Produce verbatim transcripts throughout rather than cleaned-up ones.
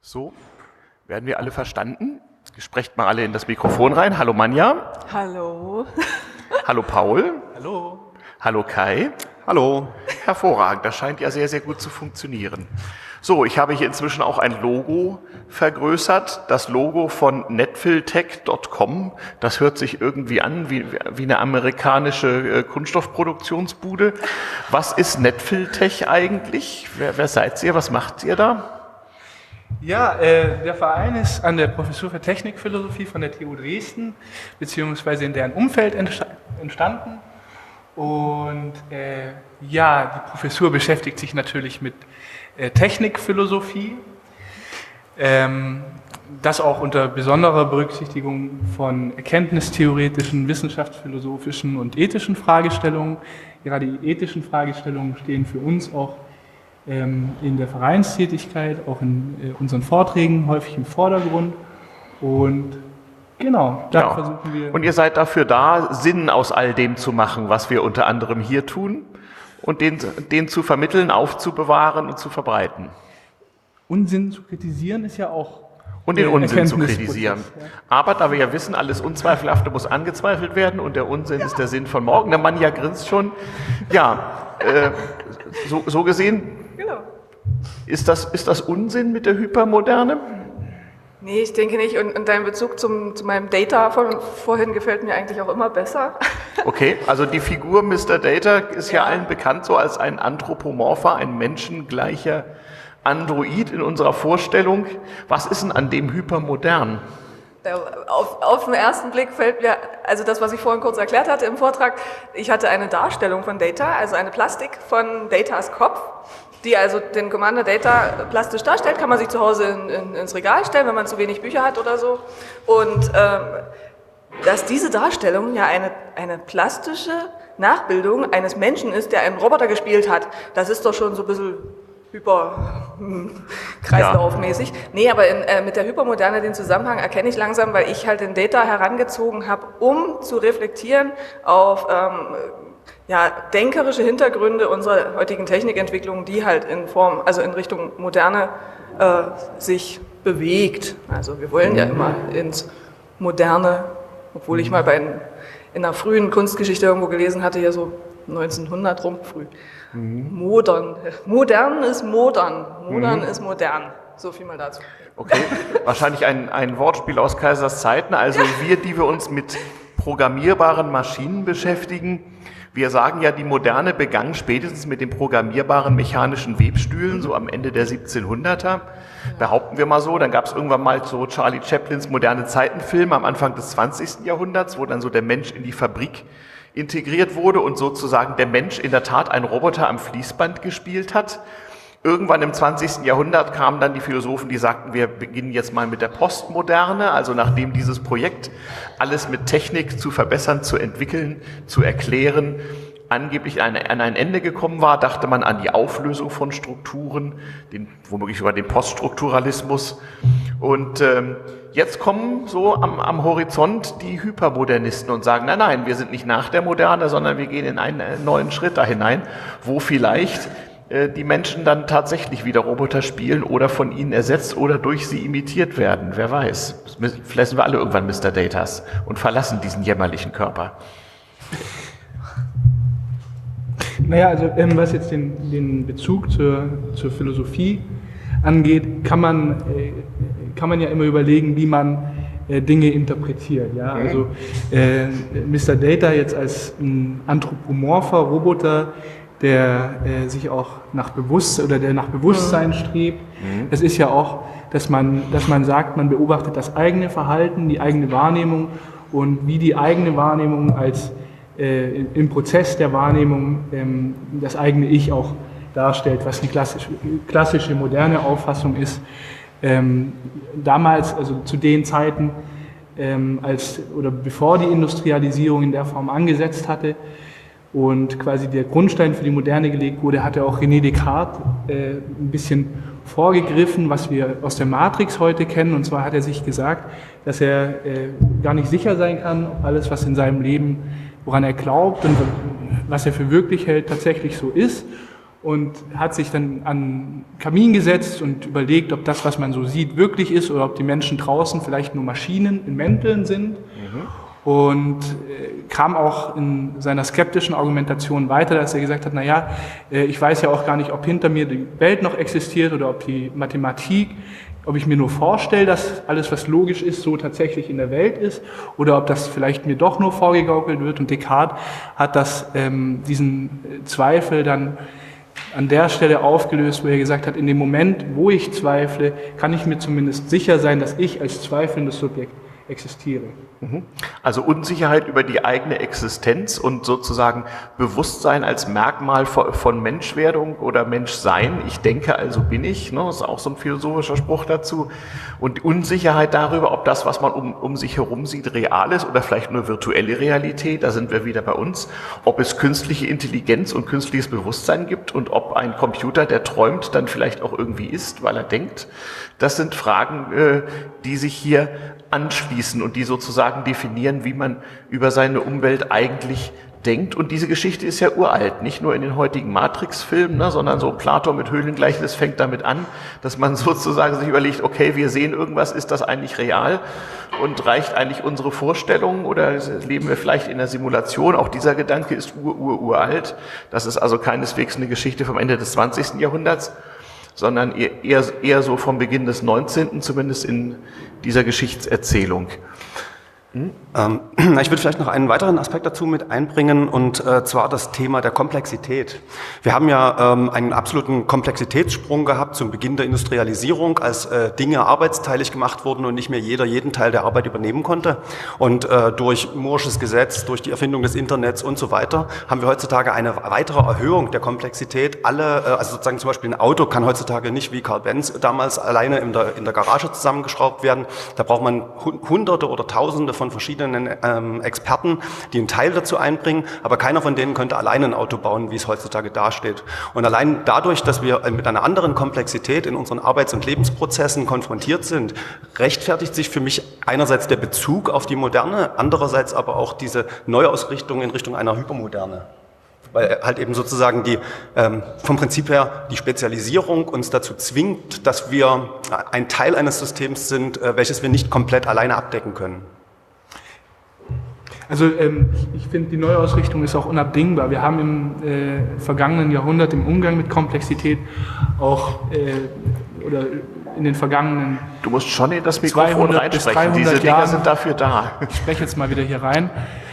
So, werden wir alle verstanden? Sprecht mal alle in das Mikrofon rein. Hallo Manja. Hallo. Hallo Paul. Hallo. Hallo Kai. Hallo. Hervorragend, das scheint ja sehr, sehr gut zu funktionieren. So, ich habe hier inzwischen auch ein Logo vergrößert. Das Logo von netfiltech Punkt com. Das hört sich irgendwie an wie, wie eine amerikanische Kunststoffproduktionsbude. Was ist Netfiltech eigentlich? Wer, wer seid ihr? Was macht ihr da? Ja, äh, der Verein ist an der Professur für Technikphilosophie von der T U Dresden, beziehungsweise in deren Umfeld entstanden. Und äh, ja, die Professur beschäftigt sich natürlich mit äh, Technikphilosophie, ähm, das auch unter besonderer Berücksichtigung von erkenntnistheoretischen, wissenschaftsphilosophischen und ethischen Fragestellungen. Gerade die ethischen Fragestellungen stehen für uns auch ähm, in der Vereinstätigkeit, auch in äh, unseren Vorträgen häufig im Vordergrund. Und Genau, da genau. versuchen wir. Und ihr seid dafür da, Sinn aus all dem zu machen, was wir unter anderem hier tun und den, den zu vermitteln, aufzubewahren und zu verbreiten. Unsinn zu kritisieren ist ja auch. Und den Unsinn zu kritisieren. Ja. Aber da wir ja wissen, alles Unzweifelhafte muss angezweifelt werden und der Unsinn ja. ist der Sinn von morgen. Der Mann ja grinst schon. Ja, äh, so, so gesehen, genau. ist, das, ist das Unsinn mit der Hypermoderne? Nee, ich denke nicht. Und, und dein Bezug zum, zu meinem Data von vorhin gefällt mir eigentlich auch immer besser. Okay, also die Figur Mister Data ist ja, ja allen bekannt so als ein Anthropomorpher, ein menschengleicher Android in unserer Vorstellung. Was ist denn an dem hypermodern? Auf, auf den ersten Blick fällt mir, also das, was ich vorhin kurz erklärt hatte im Vortrag, ich hatte eine Darstellung von Data, also eine Plastik von Datas Kopf, die also den Commander Data plastisch darstellt, kann man sich zu Hause in, in, ins Regal stellen, wenn man zu wenig Bücher hat oder so. Und ähm, dass diese Darstellung ja eine, eine plastische Nachbildung eines Menschen ist, der einen Roboter gespielt hat, das ist doch schon so ein bisschen hyper hm, kreislaufmäßig. Ja. Nee, aber in, äh, mit der Hypermoderne den Zusammenhang erkenne ich langsam, weil ich halt den Data herangezogen habe, um zu reflektieren auf ähm, ja, denkerische Hintergründe unserer heutigen Technikentwicklung, die halt in Form, also in Richtung Moderne äh, sich bewegt. Also wir wollen ja immer ins Moderne, obwohl ich mal bei in, in einer frühen Kunstgeschichte irgendwo gelesen hatte, hier so neunzehnhundert rum, früh. Mhm. Modern. Modern ist modern. Modern mhm. ist modern. So viel mal dazu. Okay, wahrscheinlich ein, ein Wortspiel aus Kaisers Zeiten. Also wir, die wir uns mit programmierbaren Maschinen beschäftigen, wir sagen ja, die Moderne begann spätestens mit den programmierbaren mechanischen Webstühlen, so am Ende der siebzehnhunderter. Behaupten wir mal so, dann gab es irgendwann mal so Charlie Chaplins moderne Zeitenfilme am Anfang des zwanzigsten Jahrhunderts, wo dann so der Mensch in die Fabrik integriert wurde und sozusagen der Mensch in der Tat einen Roboter am Fließband gespielt hat. Irgendwann im zwanzigsten Jahrhundert kamen dann die Philosophen, die sagten, wir beginnen jetzt mal mit der Postmoderne, also nachdem dieses Projekt, alles mit Technik zu verbessern, zu entwickeln, zu erklären, angeblich an ein Ende gekommen war, dachte man an die Auflösung von Strukturen, den, womöglich sogar den Poststrukturalismus. Und ähm, jetzt kommen so am, am Horizont die Hypermodernisten und sagen, nein, nein, wir sind nicht nach der Moderne, sondern wir gehen in einen neuen Schritt da hinein, wo vielleicht äh, die Menschen dann tatsächlich wieder Roboter spielen oder von ihnen ersetzt oder durch sie imitiert werden. Wer weiß. Vielleicht sind wir alle irgendwann Mister Datas und verlassen diesen jämmerlichen Körper. Naja, also ähm, was jetzt den, den Bezug zur, zur Philosophie angeht, kann man, äh, kann man ja immer überlegen, wie man äh, Dinge interpretiert. Ja? Okay. Also äh, Mister Data jetzt als ein anthropomorpher Roboter, der äh, sich auch nach Bewusstsein oder der nach Bewusstsein strebt. Mhm. Es ist ja auch, dass man, dass man sagt, man beobachtet das eigene Verhalten, die eigene Wahrnehmung und wie die eigene Wahrnehmung als äh, im Prozess der Wahrnehmung ähm, das eigene Ich auch darstellt, was eine klassische, klassische moderne Auffassung ist. Ähm, damals, also zu den Zeiten, ähm, als oder bevor die Industrialisierung in der Form angesetzt hatte und quasi der Grundstein für die Moderne gelegt wurde, hatte auch René Descartes äh, ein bisschen vorgegriffen, was wir aus der Matrix heute kennen. Und zwar hat er sich gesagt, dass er äh, gar nicht sicher sein kann, ob alles, was in seinem Leben, woran er glaubt und was er für wirklich hält, tatsächlich so ist. und hat sich dann an den Kamin gesetzt und überlegt, ob das, was man so sieht, wirklich ist oder ob die Menschen draußen vielleicht nur Maschinen in Mänteln sind. Mhm. Und äh, kam auch in seiner skeptischen Argumentation weiter, dass er gesagt hat, naja, äh, ich weiß ja auch gar nicht, ob hinter mir die Welt noch existiert oder ob die Mathematik, ob ich mir nur vorstelle, dass alles, was logisch ist, so tatsächlich in der Welt ist oder ob das vielleicht mir doch nur vorgegaukelt wird. Und Descartes hat das, ähm, diesen Zweifel dann an der Stelle aufgelöst, wo er gesagt hat, in dem Moment, wo ich zweifle, kann ich mir zumindest sicher sein, dass ich als zweifelndes Subjekt existiere. Also Unsicherheit über die eigene Existenz und sozusagen Bewusstsein als Merkmal von Menschwerdung oder Menschsein. Ich denke, also bin ich. Ne? Das ist auch so ein philosophischer Spruch dazu. Und die Unsicherheit darüber, ob das, was man um, um sich herum sieht, real ist oder vielleicht nur virtuelle Realität. Da sind wir wieder bei uns. Ob es künstliche Intelligenz und künstliches Bewusstsein gibt und ob ein Computer, der träumt, dann vielleicht auch irgendwie ist, weil er denkt. Das sind Fragen, äh, die sich hier anschließen und die sozusagen definieren, wie man über seine Umwelt eigentlich denkt. Und diese Geschichte ist ja uralt, nicht nur in den heutigen Matrix-Filmen, ne, sondern so Platon mit Höhlengleichnis fängt damit an, dass man sozusagen sich überlegt, okay, wir sehen irgendwas, ist das eigentlich real und reicht eigentlich unsere Vorstellung oder leben wir vielleicht in einer Simulation? Auch dieser Gedanke ist ur, ur, uralt. Das ist also keineswegs eine Geschichte vom Ende des zwanzigsten Jahrhunderts, sondern eher, eher so vom Beginn des neunzehnten, zumindest in dieser Geschichtserzählung. Hm? Ähm, ich würde vielleicht noch einen weiteren Aspekt dazu mit einbringen, und äh, zwar das Thema der Komplexität. Wir haben ja ähm, einen absoluten Komplexitätssprung gehabt zum Beginn der Industrialisierung, als äh, Dinge arbeitsteilig gemacht wurden und nicht mehr jeder jeden Teil der Arbeit übernehmen konnte. Und äh, durch Moore'sches Gesetz, durch die Erfindung des Internets und so weiter, haben wir heutzutage eine weitere Erhöhung der Komplexität. Alle, äh, also sozusagen zum Beispiel ein Auto kann heutzutage nicht wie Carl Benz damals alleine in der, in der Garage zusammengeschraubt werden. Da braucht man Hunderte oder Tausende von verschiedenen ähm, Experten, die einen Teil dazu einbringen, aber keiner von denen könnte alleine ein Auto bauen, wie es heutzutage dasteht. Und allein dadurch, dass wir mit einer anderen Komplexität in unseren Arbeits- und Lebensprozessen konfrontiert sind, rechtfertigt sich für mich einerseits der Bezug auf die Moderne, andererseits aber auch diese Neuausrichtung in Richtung einer Hypermoderne. Weil halt eben sozusagen die, ähm, vom Prinzip her die Spezialisierung uns dazu zwingt, dass wir ein Teil eines Systems sind, äh, welches wir nicht komplett alleine abdecken können. Also ähm, ich, ich finde, die Neuausrichtung ist auch unabdingbar. Wir haben im äh, vergangenen Jahrhundert im Umgang mit Komplexität auch äh, oder in den vergangenen Du musst schon in das Mikrofon reinsprechen, diese Dinger Jahren, sind dafür da. Ich spreche jetzt mal wieder hier rein.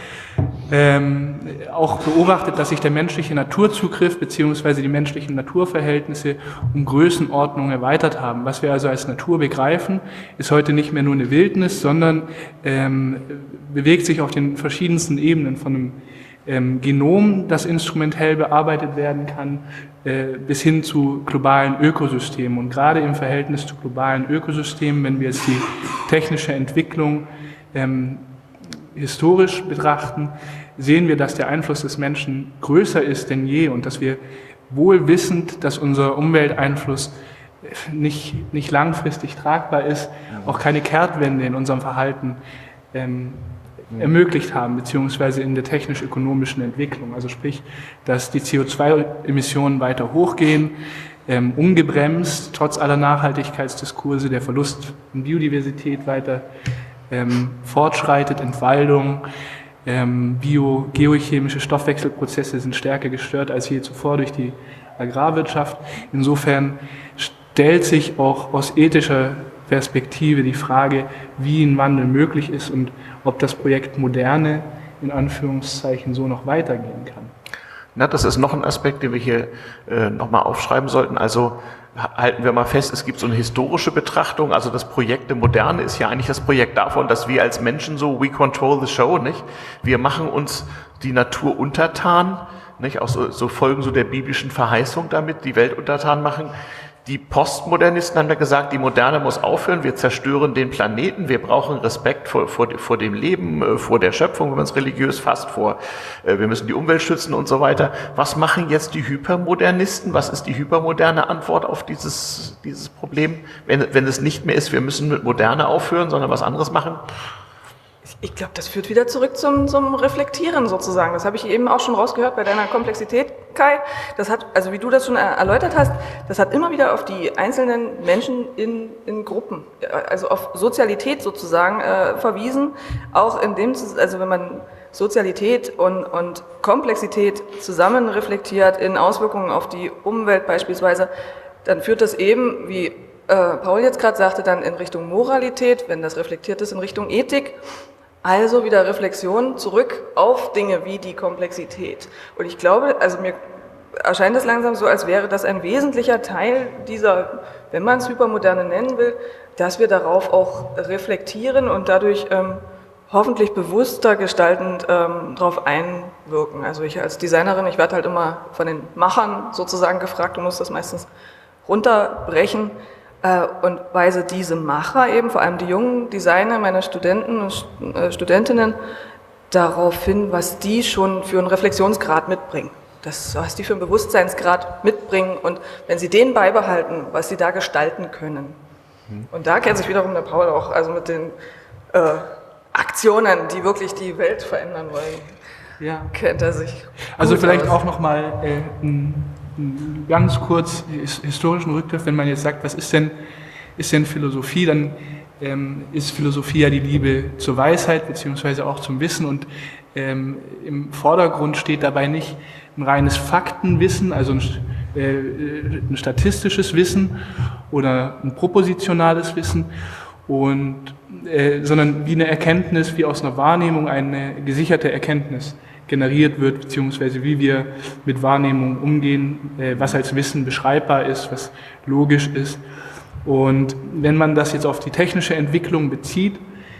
Ähm, auch beobachtet, dass sich der menschliche Naturzugriff bzw. die menschlichen Naturverhältnisse um Größenordnung erweitert haben. Was wir also als Natur begreifen, ist heute nicht mehr nur eine Wildnis, sondern ähm, bewegt sich auf den verschiedensten Ebenen, von einem ähm, Genom, das instrumentell bearbeitet werden kann, äh, bis hin zu globalen Ökosystemen. Und gerade im Verhältnis zu globalen Ökosystemen, wenn wir jetzt die technische Entwicklung ähm, historisch betrachten, sehen wir, dass der Einfluss des Menschen größer ist denn je und dass wir wohl wissend, dass unser Umwelteinfluss nicht, nicht langfristig tragbar ist, auch keine Kehrtwende in unserem Verhalten ähm, ermöglicht haben, beziehungsweise in der technisch-ökonomischen Entwicklung. Also sprich, dass die C O zwei Emissionen weiter hochgehen, ähm, ungebremst, trotz aller Nachhaltigkeitsdiskurse, der Verlust an Biodiversität weiter ähm, fortschreitet, Entwaldung, ähm, bio, geochemische Stoffwechselprozesse sind stärker gestört als je zuvor durch die Agrarwirtschaft. Insofern stellt sich auch aus ethischer Perspektive die Frage, wie ein Wandel möglich ist und ob das Projekt Moderne in Anführungszeichen so noch weitergehen kann. Na, das ist noch ein Aspekt, den wir hier äh, nochmal aufschreiben sollten. Also halten wir mal fest, es gibt so eine historische Betrachtung, also das Projekt der Moderne ist ja eigentlich das Projekt davon, dass wir als Menschen so, we control the show, nicht? Wir machen uns die Natur untertan, nicht? Auch so, so folgen so der biblischen Verheißung damit, die Welt untertan machen. Die Postmodernisten haben ja gesagt, die Moderne muss aufhören, wir zerstören den Planeten, wir brauchen Respekt vor, vor, vor dem Leben, vor der Schöpfung, wenn man es religiös fasst, vor, wir müssen die Umwelt schützen und so weiter. Was machen jetzt die Hypermodernisten? Was ist die hypermoderne Antwort auf dieses, dieses Problem? Wenn, wenn es nicht mehr ist, wir müssen mit Moderne aufhören, sondern was anderes machen? Ich glaube, das führt wieder zurück zum, zum Reflektieren sozusagen. Das habe ich eben auch schon rausgehört bei deiner Komplexität. Kai, das hat, also wie du das schon erläutert hast, das hat immer wieder auf die einzelnen Menschen in, in Gruppen, also auf Sozialität sozusagen äh, verwiesen, auch in dem, also wenn man Sozialität und, und Komplexität zusammen reflektiert in Auswirkungen auf die Umwelt beispielsweise, dann führt das eben, wie äh, Paul jetzt gerade sagte, dann in Richtung Moralität, wenn das reflektiert ist, in Richtung Ethik. Also wieder Reflexion zurück auf Dinge wie die Komplexität. Und ich glaube, also mir erscheint es langsam so, als wäre das ein wesentlicher Teil dieser, wenn man es Hypermoderne nennen will, dass wir darauf auch reflektieren und dadurch ähm, hoffentlich bewusster gestaltend ähm, darauf einwirken. Also ich als Designerin, ich werde halt immer von den Machern sozusagen gefragt und muss das meistens runterbrechen. Und weise diese Macher eben, vor allem die jungen Designer, meine Studenten und Studentinnen, darauf hin, was die schon für einen Reflexionsgrad mitbringen. Das, was die für einen Bewusstseinsgrad mitbringen und wenn sie den beibehalten, was sie da gestalten können. Und da kennt sich wiederum der Paul auch, also mit den äh, Aktionen, die wirklich die Welt verändern wollen, ja. kennt er sich. Also vielleicht aus. auch nochmal äh, ein ganz kurz historischen Rückgriff, wenn man jetzt sagt, was ist denn, ist denn Philosophie, dann ähm, ist Philosophie ja die Liebe zur Weisheit beziehungsweise auch zum Wissen und ähm, im Vordergrund steht dabei nicht ein reines Faktenwissen, also ein, äh, ein statistisches Wissen oder ein propositionales Wissen, und, äh, sondern wie eine Erkenntnis, wie aus einer Wahrnehmung eine gesicherte Erkenntnis generiert wird, beziehungsweise wie wir mit Wahrnehmung umgehen, was als Wissen beschreibbar ist, was logisch ist. Und wenn man das jetzt auf die technische Entwicklung bezieht,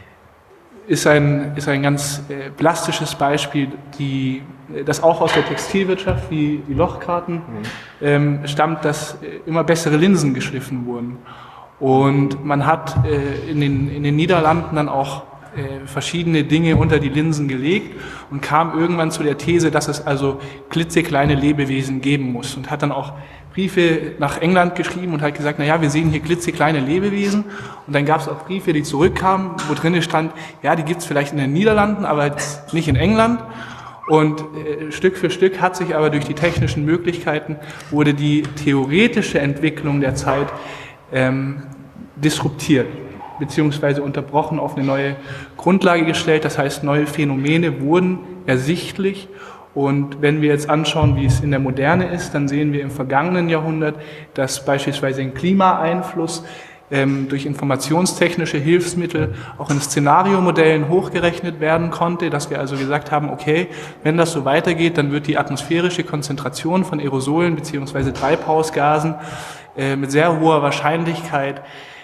ist ein, ist ein ganz äh, plastisches Beispiel, die, das auch aus der Textilwirtschaft, wie die Lochkarten, mhm. ähm, stammt, dass immer bessere Linsen geschliffen wurden. Und man hat äh, in, den, in den Niederlanden dann auch verschiedene Dinge unter die Linsen gelegt und kam irgendwann zu der These, dass es also klitzekleine Lebewesen geben muss und hat dann auch Briefe nach England geschrieben und hat gesagt, naja, wir sehen hier klitzekleine Lebewesen, und dann gab es auch Briefe, die zurückkamen, wo drinnen stand, ja, die gibt es vielleicht in den Niederlanden, aber jetzt nicht in England. Und äh, Stück für Stück hat sich aber durch die technischen Möglichkeiten, wurde die theoretische Entwicklung der Zeit ähm, disruptiert, beziehungsweise unterbrochen, auf eine neue Grundlage gestellt. Das heißt, neue Phänomene wurden ersichtlich. Und wenn wir jetzt anschauen, wie es in der Moderne ist, dann sehen wir im vergangenen Jahrhundert, dass beispielsweise ein Klimaeinfluss ähm, durch informationstechnische Hilfsmittel auch in Szenariomodellen hochgerechnet werden konnte, dass wir also gesagt haben, okay, wenn das so weitergeht, dann wird die atmosphärische Konzentration von Aerosolen beziehungsweise Treibhausgasen äh, mit sehr hoher Wahrscheinlichkeit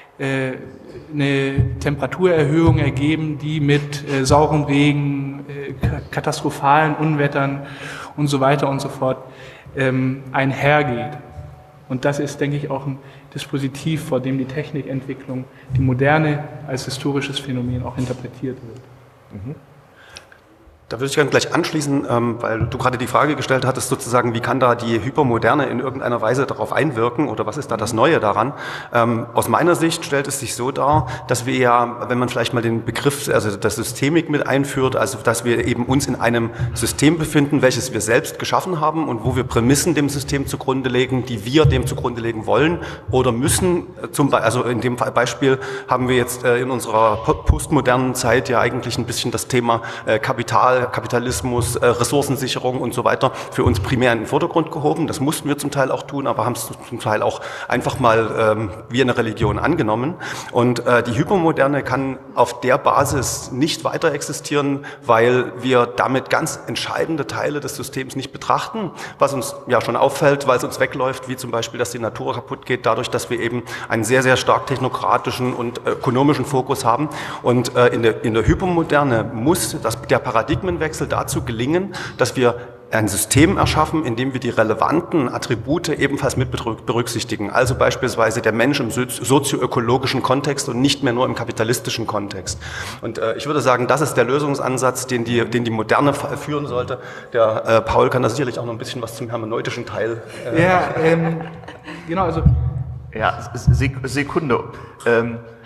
eine Temperaturerhöhung ergeben, die mit äh, saurem Regen, äh, katastrophalen Unwettern und so weiter und so fort ähm, einhergeht. Und das ist, denke ich, auch ein Dispositiv, vor dem die Technikentwicklung, die Moderne als historisches Phänomen auch interpretiert wird. Mhm. Da würde ich gerne gleich anschließen, weil du gerade die Frage gestellt hattest, sozusagen, wie kann da die Hypermoderne in irgendeiner Weise darauf einwirken oder was ist da das Neue daran? Aus meiner Sicht stellt es sich so dar, dass wir ja, wenn man vielleicht mal den Begriff, also das Systemik mit einführt, also dass wir eben uns in einem System befinden, welches wir selbst geschaffen haben und wo wir Prämissen dem System zugrunde legen, die wir dem zugrunde legen wollen oder müssen. Zum Beispiel, also in dem Beispiel haben wir jetzt in unserer postmodernen Zeit ja eigentlich ein bisschen das Thema Kapital, Kapitalismus, äh, Ressourcensicherung und so weiter für uns primär in den Vordergrund gehoben. Das mussten wir zum Teil auch tun, aber haben es zum Teil auch einfach mal ähm, wie eine Religion angenommen. Und äh, die Hypermoderne kann auf der Basis nicht weiter existieren, weil wir damit ganz entscheidende Teile des Systems nicht betrachten, was uns ja schon auffällt, weil es uns wegläuft, wie zum Beispiel, dass die Natur kaputt geht, dadurch, dass wir eben einen sehr, sehr stark technokratischen und ökonomischen Fokus haben. Und äh, in der, in der Hypermoderne muss das, der Paradigmen Wechsel dazu gelingen, dass wir ein System erschaffen, in dem wir die relevanten Attribute ebenfalls mit berücksichtigen. Also beispielsweise der Mensch im sozioökologischen Kontext und nicht mehr nur im kapitalistischen Kontext. Und äh, ich würde sagen, das ist der Lösungsansatz, den die, den die Moderne führen sollte. Der äh, Paul kann da sicherlich auch noch ein bisschen was zum hermeneutischen Teil. Äh, ja, ähm, genau, also. Ja, Sekunde. Ähm,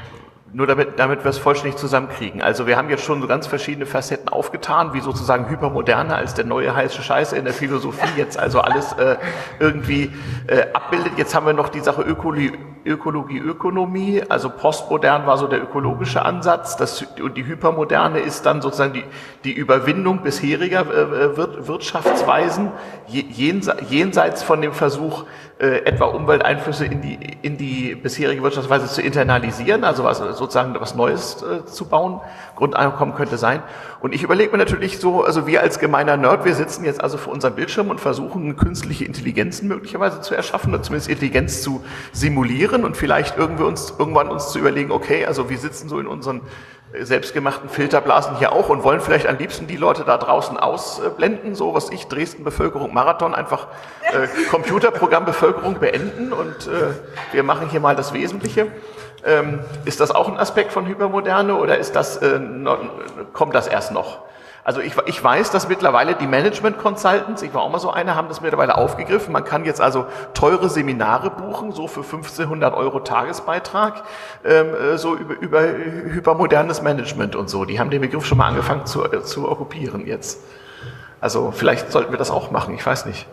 Nur damit, damit wir es vollständig zusammenkriegen. Also wir haben jetzt schon so ganz verschiedene Facetten aufgetan, wie sozusagen Hypermoderne als der neue heiße Scheiße in der Philosophie jetzt also alles äh, irgendwie äh, abbildet. Jetzt haben wir noch die Sache Ökologie, Ökologie, Ökonomie. Also postmodern war so der ökologische Ansatz. Das, und die Hypermoderne ist dann sozusagen die, die Überwindung bisheriger äh, Wirtschaftsweisen jenseits von dem Versuch, äh, etwa Umwelteinflüsse in die, in die bisherige Wirtschaftsweise zu internalisieren, also was, sozusagen was Neues äh, zu bauen. Grundeinkommen könnte sein. Und ich überlege mir natürlich so, also wir als gemeiner Nerd, wir sitzen jetzt also vor unserem Bildschirm und versuchen, künstliche Intelligenzen möglicherweise zu erschaffen oder zumindest Intelligenz zu simulieren und vielleicht irgendwie uns, irgendwann uns zu überlegen, okay, also wir sitzen so in unseren selbstgemachten Filterblasen hier auch und wollen vielleicht am liebsten die Leute da draußen ausblenden, so was ich, Dresden Bevölkerung Marathon, einfach äh, Computerprogramm Bevölkerung beenden und äh, wir machen hier mal das Wesentliche. Ähm, ist das auch ein Aspekt von Hypermoderne oder ist das, äh, noch, kommt das erst noch? Also ich, ich weiß, dass mittlerweile die Management-Consultants, ich war auch mal so einer, haben das mittlerweile aufgegriffen. Man kann jetzt also teure Seminare buchen, so für fünfzehnhundert Euro Tagesbeitrag, ähm, so über, über hypermodernes Management und so. Die haben den Begriff schon mal angefangen zu, äh, zu okkupieren jetzt. Also vielleicht sollten wir das auch machen, ich weiß nicht.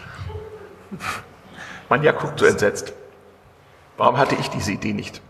Manja guckt so entsetzt. Warum hatte ich diese Idee nicht?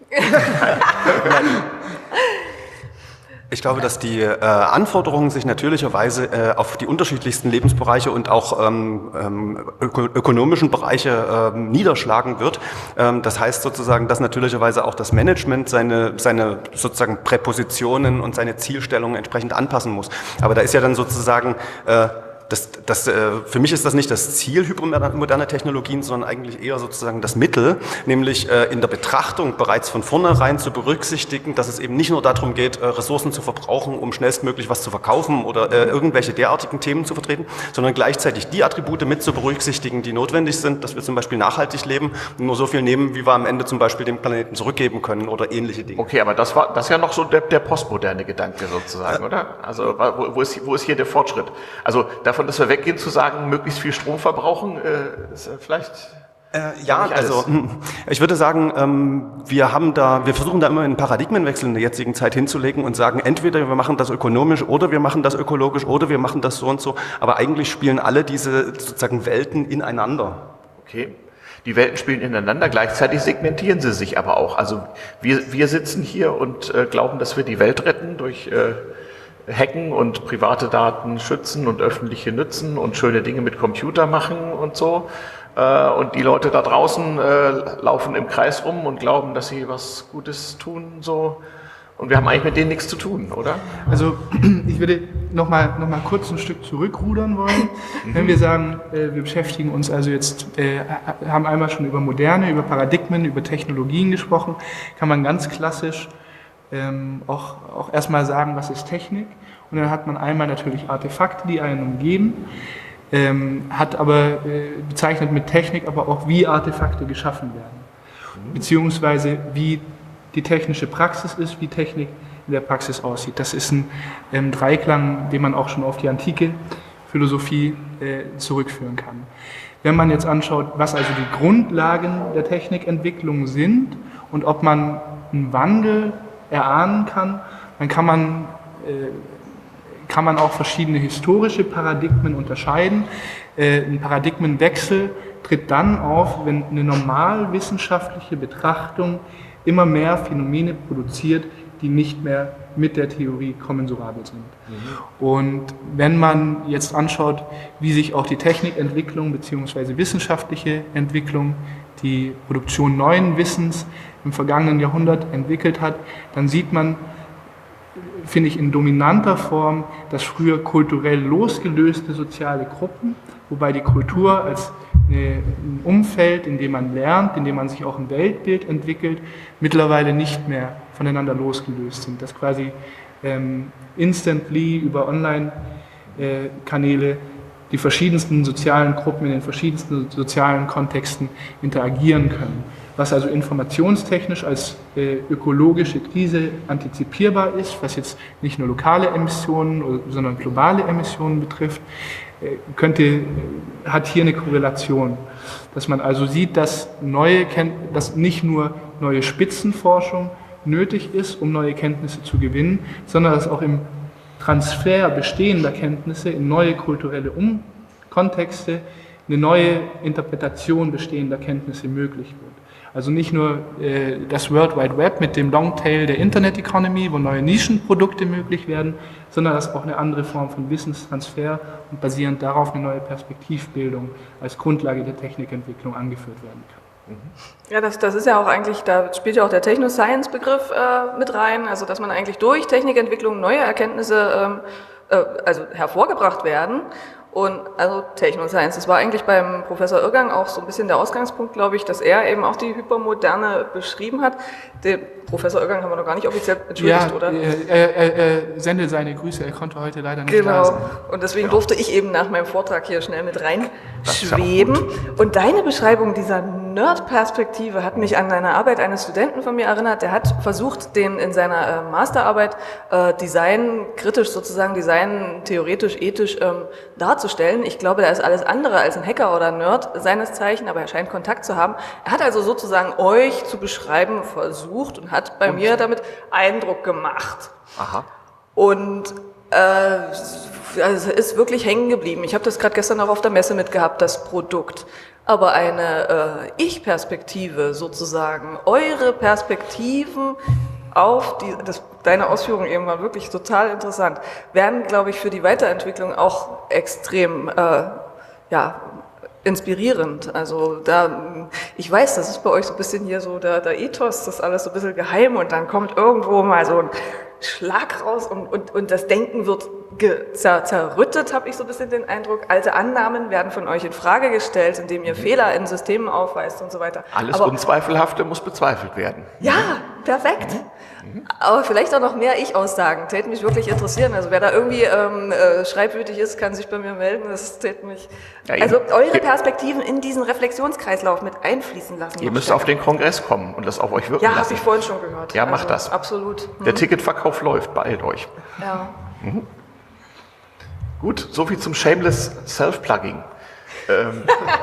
Ich glaube, dass die äh, Anforderungen sich natürlicherweise äh, auf die unterschiedlichsten Lebensbereiche und auch ähm, öko ökonomischen Bereiche äh, niederschlagen wird. Ähm, das heißt sozusagen, dass natürlicherweise auch das Management seine, seine sozusagen Präpositionen und seine Zielstellungen entsprechend anpassen muss. Aber da ist ja dann sozusagen äh, Das, das, äh, für mich ist das nicht das Ziel hypermoderner Technologien, sondern eigentlich eher sozusagen das Mittel, nämlich äh, in der Betrachtung bereits von vornherein zu berücksichtigen, dass es eben nicht nur darum geht, äh, Ressourcen zu verbrauchen, um schnellstmöglich was zu verkaufen oder äh, irgendwelche derartigen Themen zu vertreten, sondern gleichzeitig die Attribute mit zu berücksichtigen, die notwendig sind, dass wir zum Beispiel nachhaltig leben und nur so viel nehmen, wie wir am Ende zum Beispiel dem Planeten zurückgeben können oder ähnliche Dinge. Okay, aber das war das ist ja noch so der, der postmoderne Gedanke sozusagen, äh, oder? Also wo, wo, ist, wo ist hier der Fortschritt? Also da Davon, dass wir weggehen zu sagen, möglichst viel Strom verbrauchen, äh, ist vielleicht... Äh, ja, also ich würde sagen, ähm, wir haben da, wir versuchen da immer einen Paradigmenwechsel in der jetzigen Zeit hinzulegen und sagen, entweder wir machen das ökonomisch oder wir machen das ökologisch oder wir machen das so und so, aber eigentlich spielen alle diese sozusagen Welten ineinander. Okay. Die Welten spielen ineinander, gleichzeitig segmentieren sie sich aber auch. Also wir, wir sitzen hier und äh, glauben, dass wir die Welt retten durch... Äh, hacken und private Daten schützen und öffentliche nützen und schöne Dinge mit Computer machen und so. Und die Leute da draußen laufen im Kreis rum und glauben, dass sie was Gutes tun, so. Und wir haben eigentlich mit denen nichts zu tun, oder? Also ich würde noch mal, noch mal kurz ein Stück zurückrudern wollen. Wenn wir sagen, wir beschäftigen uns also jetzt, haben einmal schon über Moderne, über Paradigmen, über Technologien gesprochen, kann man ganz klassisch Ähm, auch, auch erstmal sagen, was ist Technik. Und dann hat man einmal natürlich Artefakte, die einen umgeben, ähm, hat aber äh, bezeichnet mit Technik aber auch, wie Artefakte geschaffen werden. Beziehungsweise wie die technische Praxis ist, wie Technik in der Praxis aussieht. Das ist ein ähm, Dreiklang, den man auch schon auf die antike Philosophie äh, zurückführen kann. Wenn man jetzt anschaut, was also die Grundlagen der Technikentwicklung sind und ob man einen Wandel erahnen kann, dann kann man, äh, kann man auch verschiedene historische Paradigmen unterscheiden. Äh, ein Paradigmenwechsel tritt dann auf, wenn eine normal wissenschaftliche Betrachtung immer mehr Phänomene produziert, die nicht mehr mit der Theorie kommensurabel sind. Mhm. Und wenn man jetzt anschaut, wie sich auch die Technikentwicklung bzw. wissenschaftliche Entwicklung, die Produktion neuen Wissens im vergangenen Jahrhundert entwickelt hat, dann sieht man, finde ich, in dominanter Form, dass früher kulturell losgelöste soziale Gruppen, wobei die Kultur als eine, ein Umfeld, in dem man lernt, in dem man sich auch ein Weltbild entwickelt, mittlerweile nicht mehr voneinander losgelöst sind. Dass quasi ähm, instantly über Online-Kanäle äh, die verschiedensten sozialen Gruppen in den verschiedensten sozialen Kontexten interagieren können. Was also informationstechnisch als äh, ökologische Krise antizipierbar ist, was jetzt nicht nur lokale Emissionen, sondern globale Emissionen betrifft, äh, könnte, hat hier eine Korrelation. Dass man also sieht, dass, neue, dass nicht nur neue Spitzenforschung nötig ist, um neue Kenntnisse zu gewinnen, sondern dass auch im Transfer bestehender Kenntnisse in neue kulturelle um Kontexte eine neue Interpretation bestehender Kenntnisse möglich wird. Also nicht nur äh, das World Wide Web mit dem Longtail der Internet Economy, wo neue Nischenprodukte möglich werden, sondern dass auch eine andere Form von Wissenstransfer und basierend darauf eine neue Perspektivbildung als Grundlage der Technikentwicklung angeführt werden kann. Ja, das, das ist ja auch eigentlich, da spielt ja auch der Techno-Science-Begriff äh, mit rein, also dass man eigentlich durch Technikentwicklung neue Erkenntnisse ähm, äh, also hervorgebracht werden. Und also Techno-Science, das war eigentlich beim Professor Irrgang auch so ein bisschen der Ausgangspunkt, glaube ich, dass er eben auch die Hypermoderne beschrieben hat. Den Professor Irrgang haben wir noch gar nicht offiziell entschuldigt, ja, oder? Er, er, er sendet seine Grüße, er konnte heute leider nicht genau. da sein. Und deswegen ja. durfte ich eben nach meinem Vortrag hier schnell mit reinschweben. Und deine Beschreibung dieser Nerd-Perspektive hat mich an eine Arbeit eines Studenten von mir erinnert. Der hat versucht, den in seiner äh, Masterarbeit äh, Design kritisch sozusagen, Design theoretisch, ethisch ähm, darzustellen. Ich glaube, der ist alles andere als ein Hacker oder ein Nerd seines Zeichen, aber er scheint Kontakt zu haben. Er hat also sozusagen euch zu beschreiben versucht und hat bei und? mir damit Eindruck gemacht. Aha. Und äh, also ist wirklich hängen geblieben. Ich habe das gerade gestern auch auf der Messe mitgehabt, das Produkt. Aber eine äh, Ich-Perspektive sozusagen, eure Perspektiven auf die, das, deine Ausführungen eben war wirklich total interessant, werden, glaube ich, für die Weiterentwicklung auch extrem äh, ja, inspirierend. Also da, ich weiß, das ist bei euch so ein bisschen hier so der, der Ethos, das ist alles so ein bisschen geheim und dann kommt irgendwo mal so ein Schlag raus und, und, und das Denken wird zer, zerrüttet, habe ich so ein bisschen den Eindruck. Alte Annahmen werden von euch in Frage gestellt, indem ihr Fehler in Systemen aufweist und so weiter. Alles Aber, Unzweifelhafte muss bezweifelt werden. Ja, perfekt. Mhm. Aber vielleicht auch noch mehr Ich-Aussagen, täte mich wirklich interessieren. Also wer da irgendwie ähm, äh, schreibwütig ist, kann sich bei mir melden. Das täte mich. Ja, also eure Perspektiven in diesen Reflexionskreislauf mit einfließen lassen. Ihr müsst stärker auf den Kongress kommen und das auf euch wirken ja, lassen. Ja, habe ich vorhin schon gehört. Ja, also, macht das. Absolut. Der mhm. Ticketverkauf läuft, beeilt euch. Ja. Mhm. Gut, soviel zum Shameless Self-Plugging. Ähm,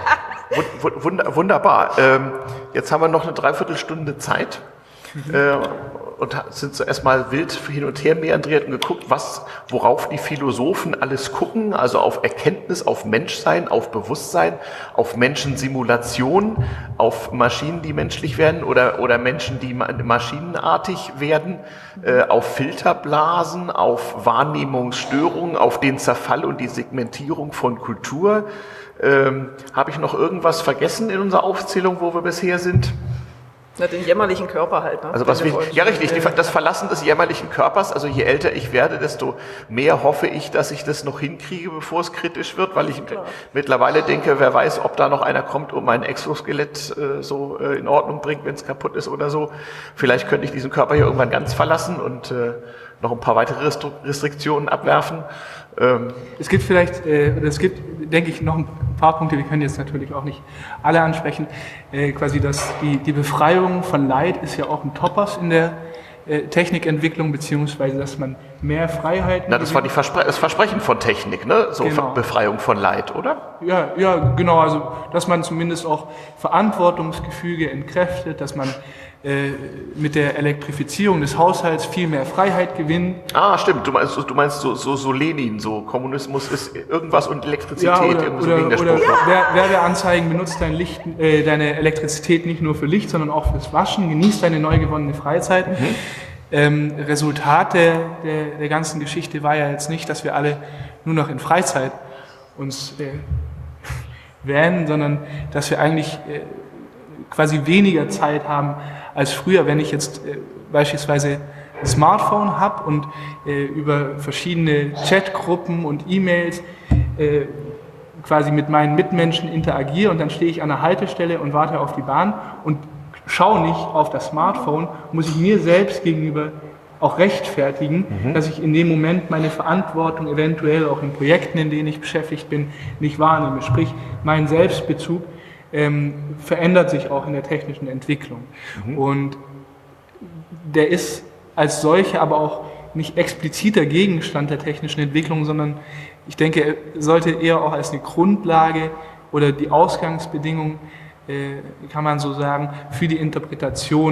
wund wunderbar. Ähm, jetzt haben wir noch eine Dreiviertelstunde Zeit. Mhm. Äh, und sind zuerst mal wild hin und her meandriert und geguckt, was, worauf die Philosophen alles gucken, also auf Erkenntnis, auf Menschsein, auf Bewusstsein, auf Menschensimulation, auf Maschinen, die menschlich werden oder, oder Menschen, die maschinenartig werden, äh, auf Filterblasen, auf Wahrnehmungsstörungen, auf den Zerfall und die Segmentierung von Kultur. Ähm, habe ich noch irgendwas vergessen in unserer Aufzählung, wo wir bisher sind? Ja, den jämmerlichen Körper halt. Ne? Also was wir, ja richtig, die, das Verlassen des jämmerlichen Körpers, also je älter ich werde, desto mehr hoffe ich, dass ich das noch hinkriege, bevor es kritisch wird, weil ich Klar. mittlerweile denke, wer weiß, ob da noch einer kommt und mein Exoskelett äh, so äh, in Ordnung bringt, wenn es kaputt ist oder so. Vielleicht könnte ich diesen Körper hier irgendwann ganz verlassen und äh, noch ein paar weitere Restriktionen abwerfen. Ähm es gibt vielleicht, äh, es gibt, denke ich, noch ein paar Punkte, wir können jetzt natürlich auch nicht alle ansprechen, äh, quasi das, die, die Befreiung von Leid ist ja auch ein Topos in der äh, Technikentwicklung, beziehungsweise dass man mehr Freiheiten... Na, das war die Verspre das Versprechen von Technik, ne? So genau. Befreiung von Leid, oder? Ja, ja, genau, also dass man zumindest auch Verantwortungsgefüge entkräftet, dass man mit der Elektrifizierung des Haushalts viel mehr Freiheit gewinnen. Ah, stimmt. Du meinst, du meinst so, so, so Lenin, so Kommunismus ist irgendwas und Elektrizität. Ja, oder, irgendwie oder, so gegen der oder Spruch. Wer, Werbeanzeigen, benutzt dein Licht, äh, deine Elektrizität nicht nur für Licht, sondern auch fürs Waschen, genießt deine neu gewonnene Freizeit. Mhm. Ähm, Resultat der, der, der ganzen Geschichte war ja jetzt nicht, dass wir alle nur noch in Freizeit uns äh, wähnen, sondern dass wir eigentlich äh, quasi weniger Zeit haben als früher. Wenn ich jetzt äh, beispielsweise ein Smartphone habe und äh, über verschiedene Chatgruppen und E-Mails äh, quasi mit meinen Mitmenschen interagiere und dann stehe ich an der Haltestelle und warte auf die Bahn und schaue nicht auf das Smartphone, muss ich mir selbst gegenüber auch rechtfertigen, mhm. dass ich in dem Moment meine Verantwortung eventuell auch in Projekten, in denen ich beschäftigt bin, nicht wahrnehme. Sprich, mein Selbstbezug ähm, verändert sich auch in der technischen Entwicklung. Mhm. Und der ist als solcher aber auch nicht expliziter Gegenstand der technischen Entwicklung, sondern ich denke, er sollte eher auch als eine Grundlage oder die Ausgangsbedingung, äh, kann man so sagen, für die Interpretation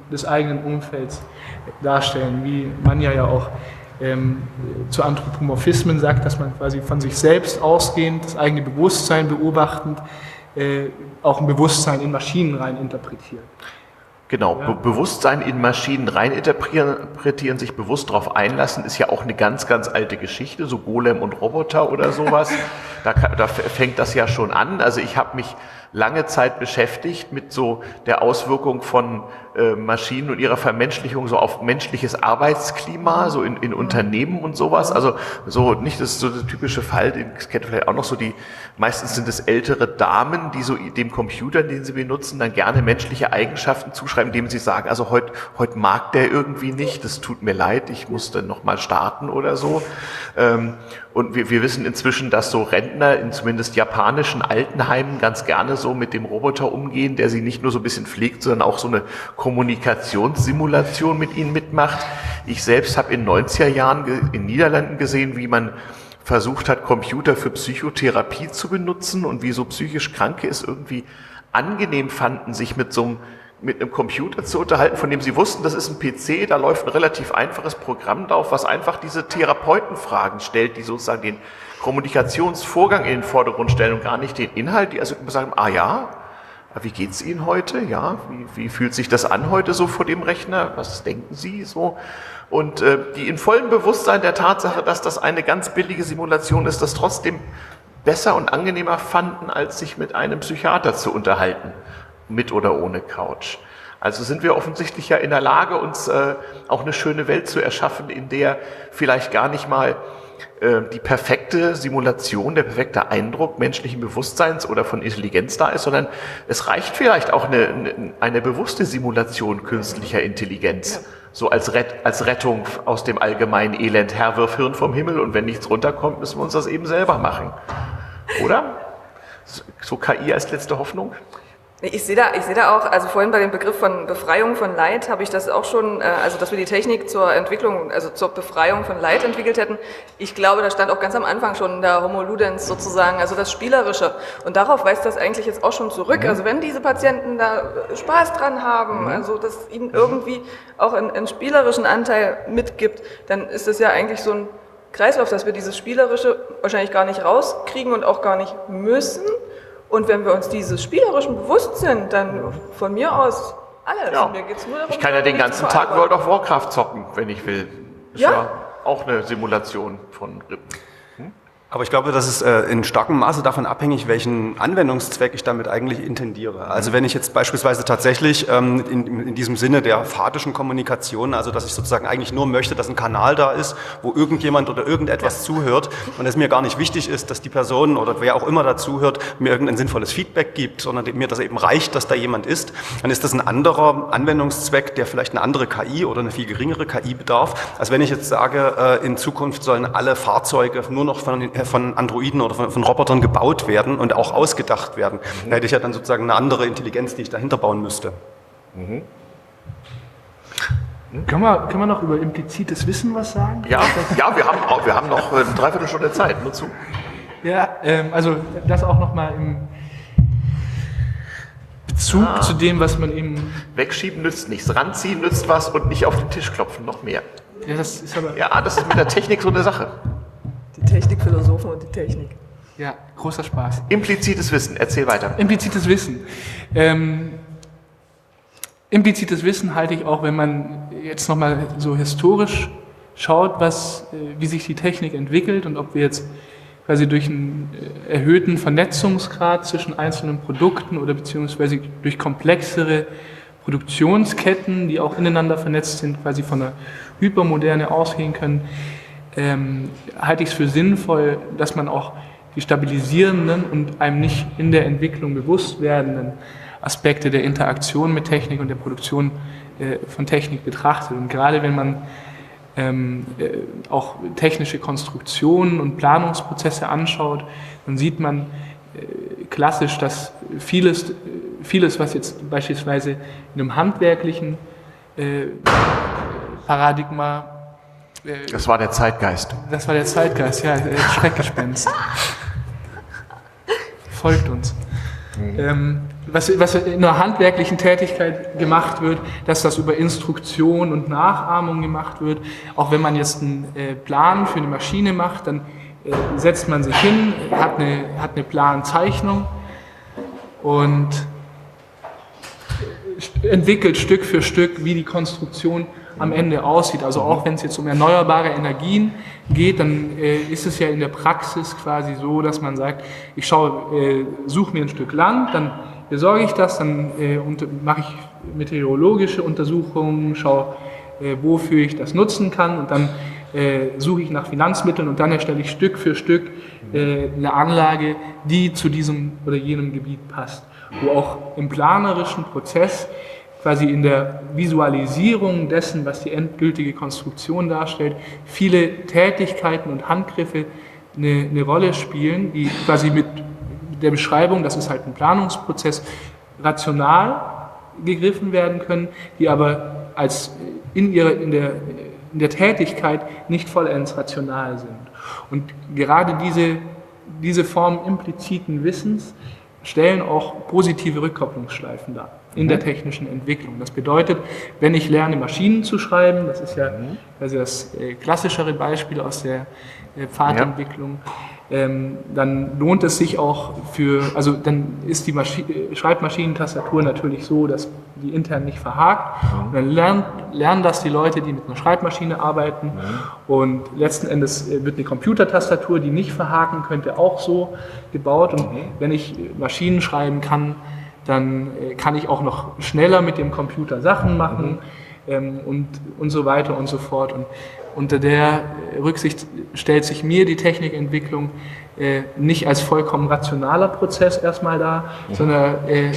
des eigenen Umfelds darstellen, wie Manja ja auch ähm, zu Anthropomorphismen sagt, dass man quasi von sich selbst ausgehend, das eigene Bewusstsein beobachtend, äh, auch ein Bewusstsein in Maschinen rein interpretiert. Genau, Ja. Be- Bewusstsein in Maschinen rein interpretieren, sich bewusst darauf einlassen, ist ja auch eine ganz, ganz alte Geschichte, so Golem und Roboter oder sowas. da, ka- da f- fängt das ja schon an. Also ich habe mich lange Zeit beschäftigt mit so der Auswirkung von äh, Maschinen und ihrer Vermenschlichung so auf menschliches Arbeitsklima, so in, in Unternehmen und sowas. Also so nicht das ist so der typische Fall, den kennt ihr vielleicht auch noch so die, meistens sind es ältere Damen, die so dem Computer, den sie benutzen, dann gerne menschliche Eigenschaften zuschreiben, indem sie sagen, also heute heute mag der irgendwie nicht, das tut mir leid, ich muss dann nochmal starten oder so. Ähm, und wir, wir wissen inzwischen, dass so Rentner in zumindest japanischen Altenheimen ganz gerne so mit dem Roboter umgehen, der sie nicht nur so ein bisschen pflegt, sondern auch so eine Kommunikationssimulation mit ihnen mitmacht. Ich selbst habe in neunziger Jahren ge- in Niederlanden gesehen, wie man versucht hat, Computer für Psychotherapie zu benutzen und wie so psychisch Kranke es irgendwie angenehm fanden, sich mit so einem mit einem Computer zu unterhalten, von dem sie wussten, das ist ein P C, da läuft ein relativ einfaches Programm drauf, was einfach diese Therapeuten-Fragen stellt, die sozusagen den Kommunikationsvorgang in den Vordergrund stellen und gar nicht den Inhalt, die also immer sagen, ah ja, wie geht's Ihnen heute? Ja, wie, wie fühlt sich das an heute so vor dem Rechner? Was denken Sie so? Und äh, die in vollem Bewusstsein der Tatsache, dass das eine ganz billige Simulation ist, das trotzdem besser und angenehmer fanden, als sich mit einem Psychiater zu unterhalten, mit oder ohne Couch. Also sind wir offensichtlich ja in der Lage, uns äh, auch eine schöne Welt zu erschaffen, in der vielleicht gar nicht mal äh, die perfekte Simulation, der perfekte Eindruck menschlichen Bewusstseins oder von Intelligenz da ist, sondern es reicht vielleicht auch eine, eine, eine bewusste Simulation künstlicher Intelligenz. Ja. So als, Rett, als Rettung aus dem allgemeinen Elend. Herr, wirf Hirn vom Himmel und wenn nichts runterkommt, müssen wir uns das eben selber machen. Oder? So K I als letzte Hoffnung? Ich sehe da, ich sehe da auch, also vorhin bei dem Begriff von Befreiung von Leid habe ich das auch schon, also dass wir die Technik zur Entwicklung, also zur Befreiung von Leid entwickelt hätten. Ich glaube, da stand auch ganz am Anfang schon der Homo Ludens sozusagen, also das Spielerische. Und darauf weist das eigentlich jetzt auch schon zurück. Also wenn diese Patienten da Spaß dran haben, also dass ihnen irgendwie auch einen, einen spielerischen Anteil mitgibt, dann ist das ja eigentlich so ein Kreislauf, dass wir dieses Spielerische wahrscheinlich gar nicht rauskriegen und auch gar nicht müssen. Und wenn wir uns dieses Spielerischen bewusst sind, dann von mir aus alles. Ja. Mir geht's nur darum, ich kann ja den ganzen Tag World of Warcraft zocken, wenn ich will. Ist ja. ja auch eine Simulation von Rippen. Aber ich glaube, das ist äh, in starkem Maße davon abhängig, welchen Anwendungszweck ich damit eigentlich intendiere. Also wenn ich jetzt beispielsweise tatsächlich ähm, in, in diesem Sinne der fahdischen Kommunikation, also dass ich sozusagen eigentlich nur möchte, dass ein Kanal da ist, wo irgendjemand oder irgendetwas zuhört und es mir gar nicht wichtig ist, dass die Person oder wer auch immer dazuhört, mir irgendein sinnvolles Feedback gibt, sondern mir das eben reicht, dass da jemand ist, dann ist das ein anderer Anwendungszweck, der vielleicht eine andere K I oder eine viel geringere K I bedarf, als wenn ich jetzt sage, äh, in Zukunft sollen alle Fahrzeuge nur noch von von Androiden oder von, von Robotern gebaut werden und auch ausgedacht werden. Mhm. Da hätte ich ja dann sozusagen eine andere Intelligenz, die ich dahinter bauen müsste. Mhm. Können wir, können wir noch über implizites Wissen was sagen? Ja, ja wir, haben auch, wir haben noch eine Dreiviertelstunde Zeit. Nur zu. Ja, ähm, also das auch nochmal im Bezug ah. zu dem, was man eben... Wegschieben nützt nichts, ranziehen nützt was und nicht auf den Tisch klopfen, noch mehr. Ja, das ist aber... Ja, das ist mit der Technik so eine Sache. Die Technikphilosophen und die Technik. Ja, großer Spaß. Implizites Wissen, erzähl weiter. Implizites Wissen. Ähm, implizites Wissen halte ich auch, wenn man jetzt nochmal so historisch schaut, was, wie sich die Technik entwickelt und ob wir jetzt quasi durch einen erhöhten Vernetzungsgrad zwischen einzelnen Produkten oder beziehungsweise durch komplexere Produktionsketten, die auch ineinander vernetzt sind, quasi von einer Hypermoderne ausgehen können, ähm, halte ich es für sinnvoll, dass man auch die stabilisierenden und einem nicht in der Entwicklung bewusst werdenden Aspekte der Interaktion mit Technik und der Produktion äh, von Technik betrachtet. Und gerade wenn man ähm, äh, auch technische Konstruktionen und Planungsprozesse anschaut, dann sieht man äh, klassisch, dass vieles, vieles, was jetzt beispielsweise in einem handwerklichen äh, Paradigma... Äh, das war der Zeitgeist. Das war der Zeitgeist, ja, äh, Schreckgespenst. Folgt uns. Mhm. Ähm, was, was in einer handwerklichen Tätigkeit gemacht wird, dass das über Instruktion und Nachahmung gemacht wird. Auch wenn man jetzt einen äh, Plan für eine Maschine macht, dann äh, setzt man sich hin, hat eine, hat eine Planzeichnung und entwickelt Stück für Stück, wie die Konstruktion am Ende aussieht. Also auch wenn es jetzt um erneuerbare Energien geht, dann äh, ist es ja in der Praxis quasi so, dass man sagt, ich schaue, äh, suche mir ein Stück Land, dann besorge ich das, dann äh, mache ich meteorologische Untersuchungen, schaue, äh, wofür ich das nutzen kann und dann äh, suche ich nach Finanzmitteln und dann erstelle ich Stück für Stück äh, eine Anlage, die zu diesem oder jenem Gebiet passt, wo auch im planerischen Prozess quasi in der Visualisierung dessen, was die endgültige Konstruktion darstellt, viele Tätigkeiten und Handgriffe eine, eine Rolle spielen, die quasi mit der Beschreibung, das ist halt ein Planungsprozess, rational gegriffen werden können, die aber als in, ihrer, in, der, in der Tätigkeit nicht vollends rational sind. Und gerade diese, diese Form impliziten Wissens stellen auch positive Rückkopplungsschleifen dar in der technischen Entwicklung. Das bedeutet, wenn ich lerne, Maschinen zu schreiben, das ist ja also das äh, klassischere Beispiel aus der äh, Pfadentwicklung, ja. ähm, dann lohnt es sich auch für, also dann ist die Maschi- Schreibmaschinentastatur natürlich so, dass die intern nicht verhakt. Und dann lernt, lernen das die Leute, die mit einer Schreibmaschine arbeiten. Ja. Und letzten Endes wird eine Computertastatur, die nicht verhaken könnte, auch so gebaut. Und mhm. wenn ich Maschinen schreiben kann, dann kann ich auch noch schneller mit dem Computer Sachen machen mhm. ähm, und, und so weiter und so fort. Und unter der Rücksicht stellt sich mir die Technikentwicklung äh, nicht als vollkommen rationaler Prozess erstmal dar, mhm. sondern äh,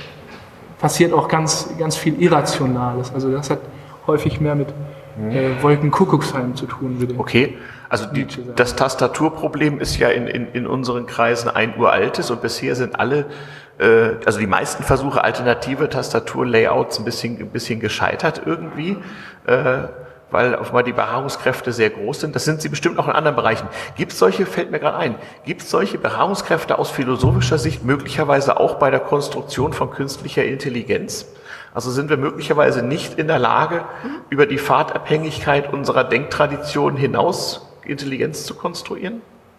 passiert auch ganz, ganz viel Irrationales. Also das hat häufig mehr mit äh, Wolkenkuckucksheim zu tun. Würde okay, also die, das Tastaturproblem ist ja in, in, in unseren Kreisen ein uraltes und bisher sind alle also die meisten Versuche, alternative Tastaturlayouts ein bisschen, ein bisschen gescheitert irgendwie, äh, weil auf einmal die Beharrungskräfte sehr groß sind. Das sind sie bestimmt auch in anderen Bereichen. Gibt es solche, fällt mir gerade ein, gibt es solche Beharrungskräfte aus philosophischer Sicht möglicherweise auch bei der Konstruktion von künstlicher Intelligenz? Also sind wir möglicherweise nicht in der Lage, über die Pfadabhängigkeit unserer Denktradition hinaus Intelligenz zu konstruieren?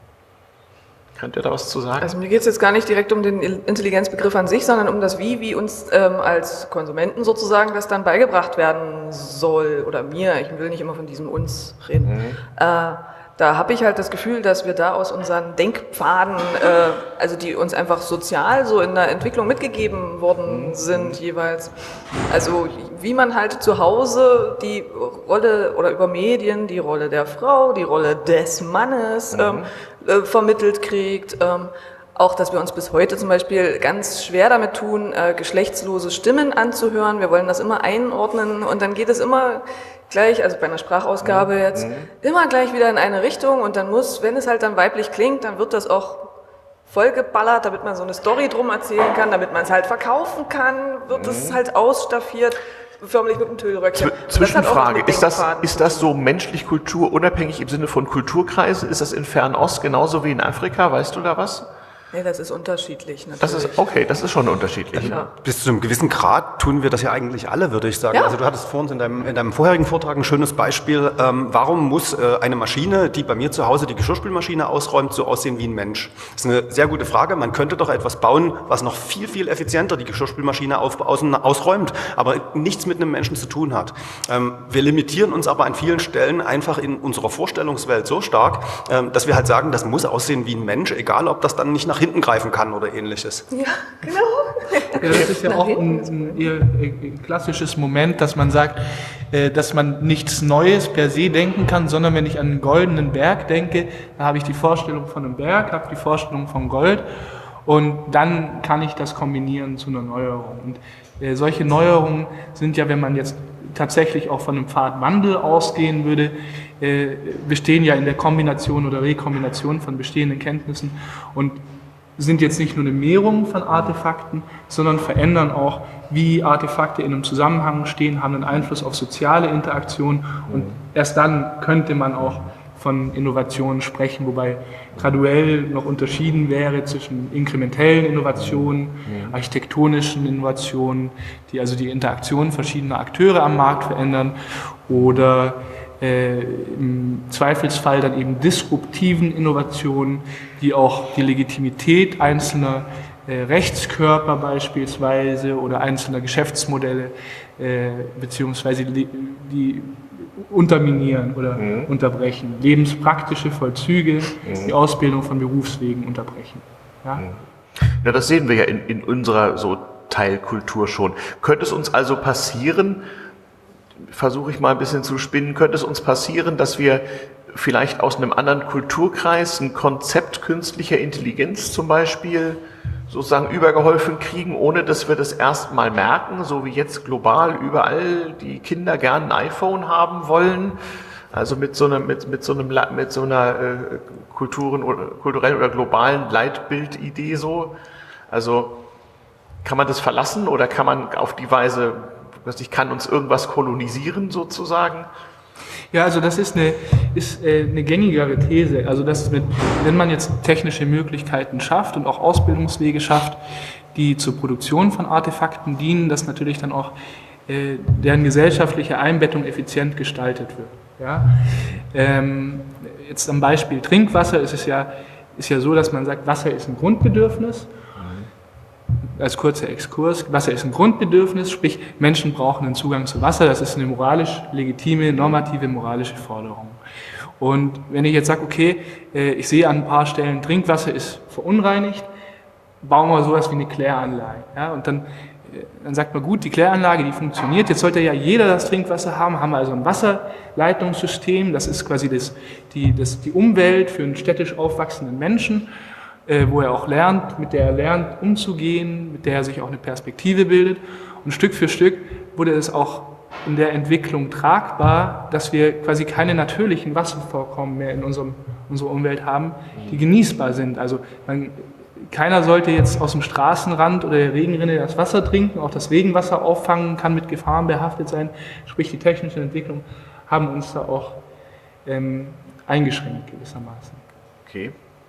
Könnt ihr da was zu sagen? Also mir geht es jetzt gar nicht direkt um den Intelligenzbegriff an sich, sondern um das Wie, wie uns ähm, als Konsumenten sozusagen das dann beigebracht werden soll oder mir. Ich will nicht immer von diesem uns reden. Mhm. Äh, da habe ich halt das Gefühl, dass wir da aus unseren Denkpfaden, äh, also die uns einfach sozial so in der Entwicklung mitgegeben worden sind jeweils, also wie man halt zu Hause die Rolle oder über Medien die Rolle der Frau, die Rolle des Mannes ähm, äh, vermittelt kriegt, ähm, auch, dass wir uns bis heute zum Beispiel ganz schwer damit tun, äh, geschlechtslose Stimmen anzuhören. Wir wollen das immer einordnen und dann geht es immer gleich, also bei einer Sprachausgabe jetzt, mhm. immer gleich wieder in eine Richtung und dann muss, wenn es halt dann weiblich klingt, dann wird das auch vollgeballert, damit man so eine Story drum erzählen kann, damit man es halt verkaufen kann, wird es mhm. halt ausstaffiert, förmlich mit dem Tüllröckchen. Zwischenfrage, ist das, ist das so menschlich kulturunabhängig im Sinne von Kulturkreisen? Ist das in Fernost genauso wie in Afrika? Weißt du da was? Nee, das ist unterschiedlich natürlich. Das ist, okay, das ist schon unterschiedlich. Ja. Bis zu einem gewissen Grad tun wir das ja eigentlich alle, würde ich sagen. Ja. Also du hattest vorhin in deinem, in deinem vorherigen Vortrag ein schönes Beispiel. Ähm, warum muss äh, eine Maschine, die bei mir zu Hause die Geschirrspülmaschine ausräumt, so aussehen wie ein Mensch? Das ist eine sehr gute Frage. Man könnte doch etwas bauen, was noch viel, viel effizienter die Geschirrspülmaschine auf, außen, ausräumt, aber nichts mit einem Menschen zu tun hat. Ähm, wir limitieren uns aber an vielen Stellen einfach in unserer Vorstellungswelt so stark, ähm, dass wir halt sagen, das muss aussehen wie ein Mensch, egal ob das dann nicht nach hinten greifen kann oder ähnliches. Ja, genau. Ja, das ist ja auch ein, ein eher ein klassisches Moment, dass man sagt, äh, dass man nichts Neues per se denken kann, sondern wenn ich an einen goldenen Berg denke, dann habe ich die Vorstellung von einem Berg, habe die Vorstellung von Gold und dann kann ich das kombinieren zu einer Neuerung. Und äh, solche Neuerungen sind ja, wenn man jetzt tatsächlich auch von einem Pfadwandel ausgehen würde, äh, bestehen ja in der Kombination oder Rekombination von bestehenden Kenntnissen und sind jetzt nicht nur eine Mehrung von Artefakten, sondern verändern auch, wie Artefakte in einem Zusammenhang stehen, haben einen Einfluss auf soziale Interaktion und erst dann könnte man auch von Innovationen sprechen, wobei graduell noch unterschieden wäre zwischen inkrementellen Innovationen, architektonischen Innovationen, die also die Interaktion verschiedener Akteure am Markt verändern, oder äh, im Zweifelsfall dann eben disruptiven Innovationen, die auch die Legitimität einzelner äh, Rechtskörper beispielsweise oder einzelner Geschäftsmodelle äh, beziehungsweise die, die unterminieren oder mhm. unterbrechen, lebenspraktische Vollzüge, mhm. die Ausbildung von Berufswegen unterbrechen. Ja, ja, das sehen wir ja in, in unserer so Teilkultur schon. Könnte es uns also passieren, versuche ich mal ein bisschen zu spinnen, könnte es uns passieren, dass wir vielleicht aus einem anderen Kulturkreis ein Konzept künstlicher Intelligenz zum Beispiel sozusagen übergeholfen kriegen, ohne dass wir das erstmal merken, so wie jetzt global überall die Kinder gern ein iPhone haben wollen, also mit so einem, mit, mit so einem, mit so einer äh, Kulturen oder, kulturellen oder globalen Leitbildidee so. Also kann man das verlassen oder kann man auf die Weise, ich kann uns irgendwas kolonisieren sozusagen? Ja, also das ist eine, ist äh, eine gängigere These. Also dass mit, wenn man jetzt technische Möglichkeiten schafft und auch Ausbildungswege schafft, die zur Produktion von Artefakten dienen, dass natürlich dann auch äh, deren gesellschaftliche Einbettung effizient gestaltet wird. Ja? Ähm, jetzt am Beispiel Trinkwasser ist es ja, ist ja so, dass man sagt, Wasser ist ein Grundbedürfnis. Als kurzer Exkurs, Wasser ist ein Grundbedürfnis, sprich Menschen brauchen einen Zugang zu Wasser, das ist eine moralisch legitime, normative, moralische Forderung. Und wenn ich jetzt sage, okay, ich sehe an ein paar Stellen, Trinkwasser ist verunreinigt, bauen wir sowas wie eine Kläranlage. Ja, und dann, dann sagt man, gut, die Kläranlage, die funktioniert, jetzt sollte ja jeder das Trinkwasser haben, haben wir also ein Wasserleitungssystem, das ist quasi das, die, das, die Umwelt für einen städtisch aufwachsenden Menschen, wo er auch lernt, mit der er lernt umzugehen, mit der er sich auch eine Perspektive bildet. Und Stück für Stück wurde es auch in der Entwicklung tragbar, dass wir quasi keine natürlichen Wasservorkommen mehr in unserem, unserer Umwelt haben, die genießbar sind. Also man, keiner sollte jetzt aus dem Straßenrand oder der Regenrinne das Wasser trinken, auch das Regenwasser auffangen kann mit Gefahren behaftet sein. Sprich, die technischen Entwicklungen haben uns da auch ähm, eingeschränkt gewissermaßen. Okay.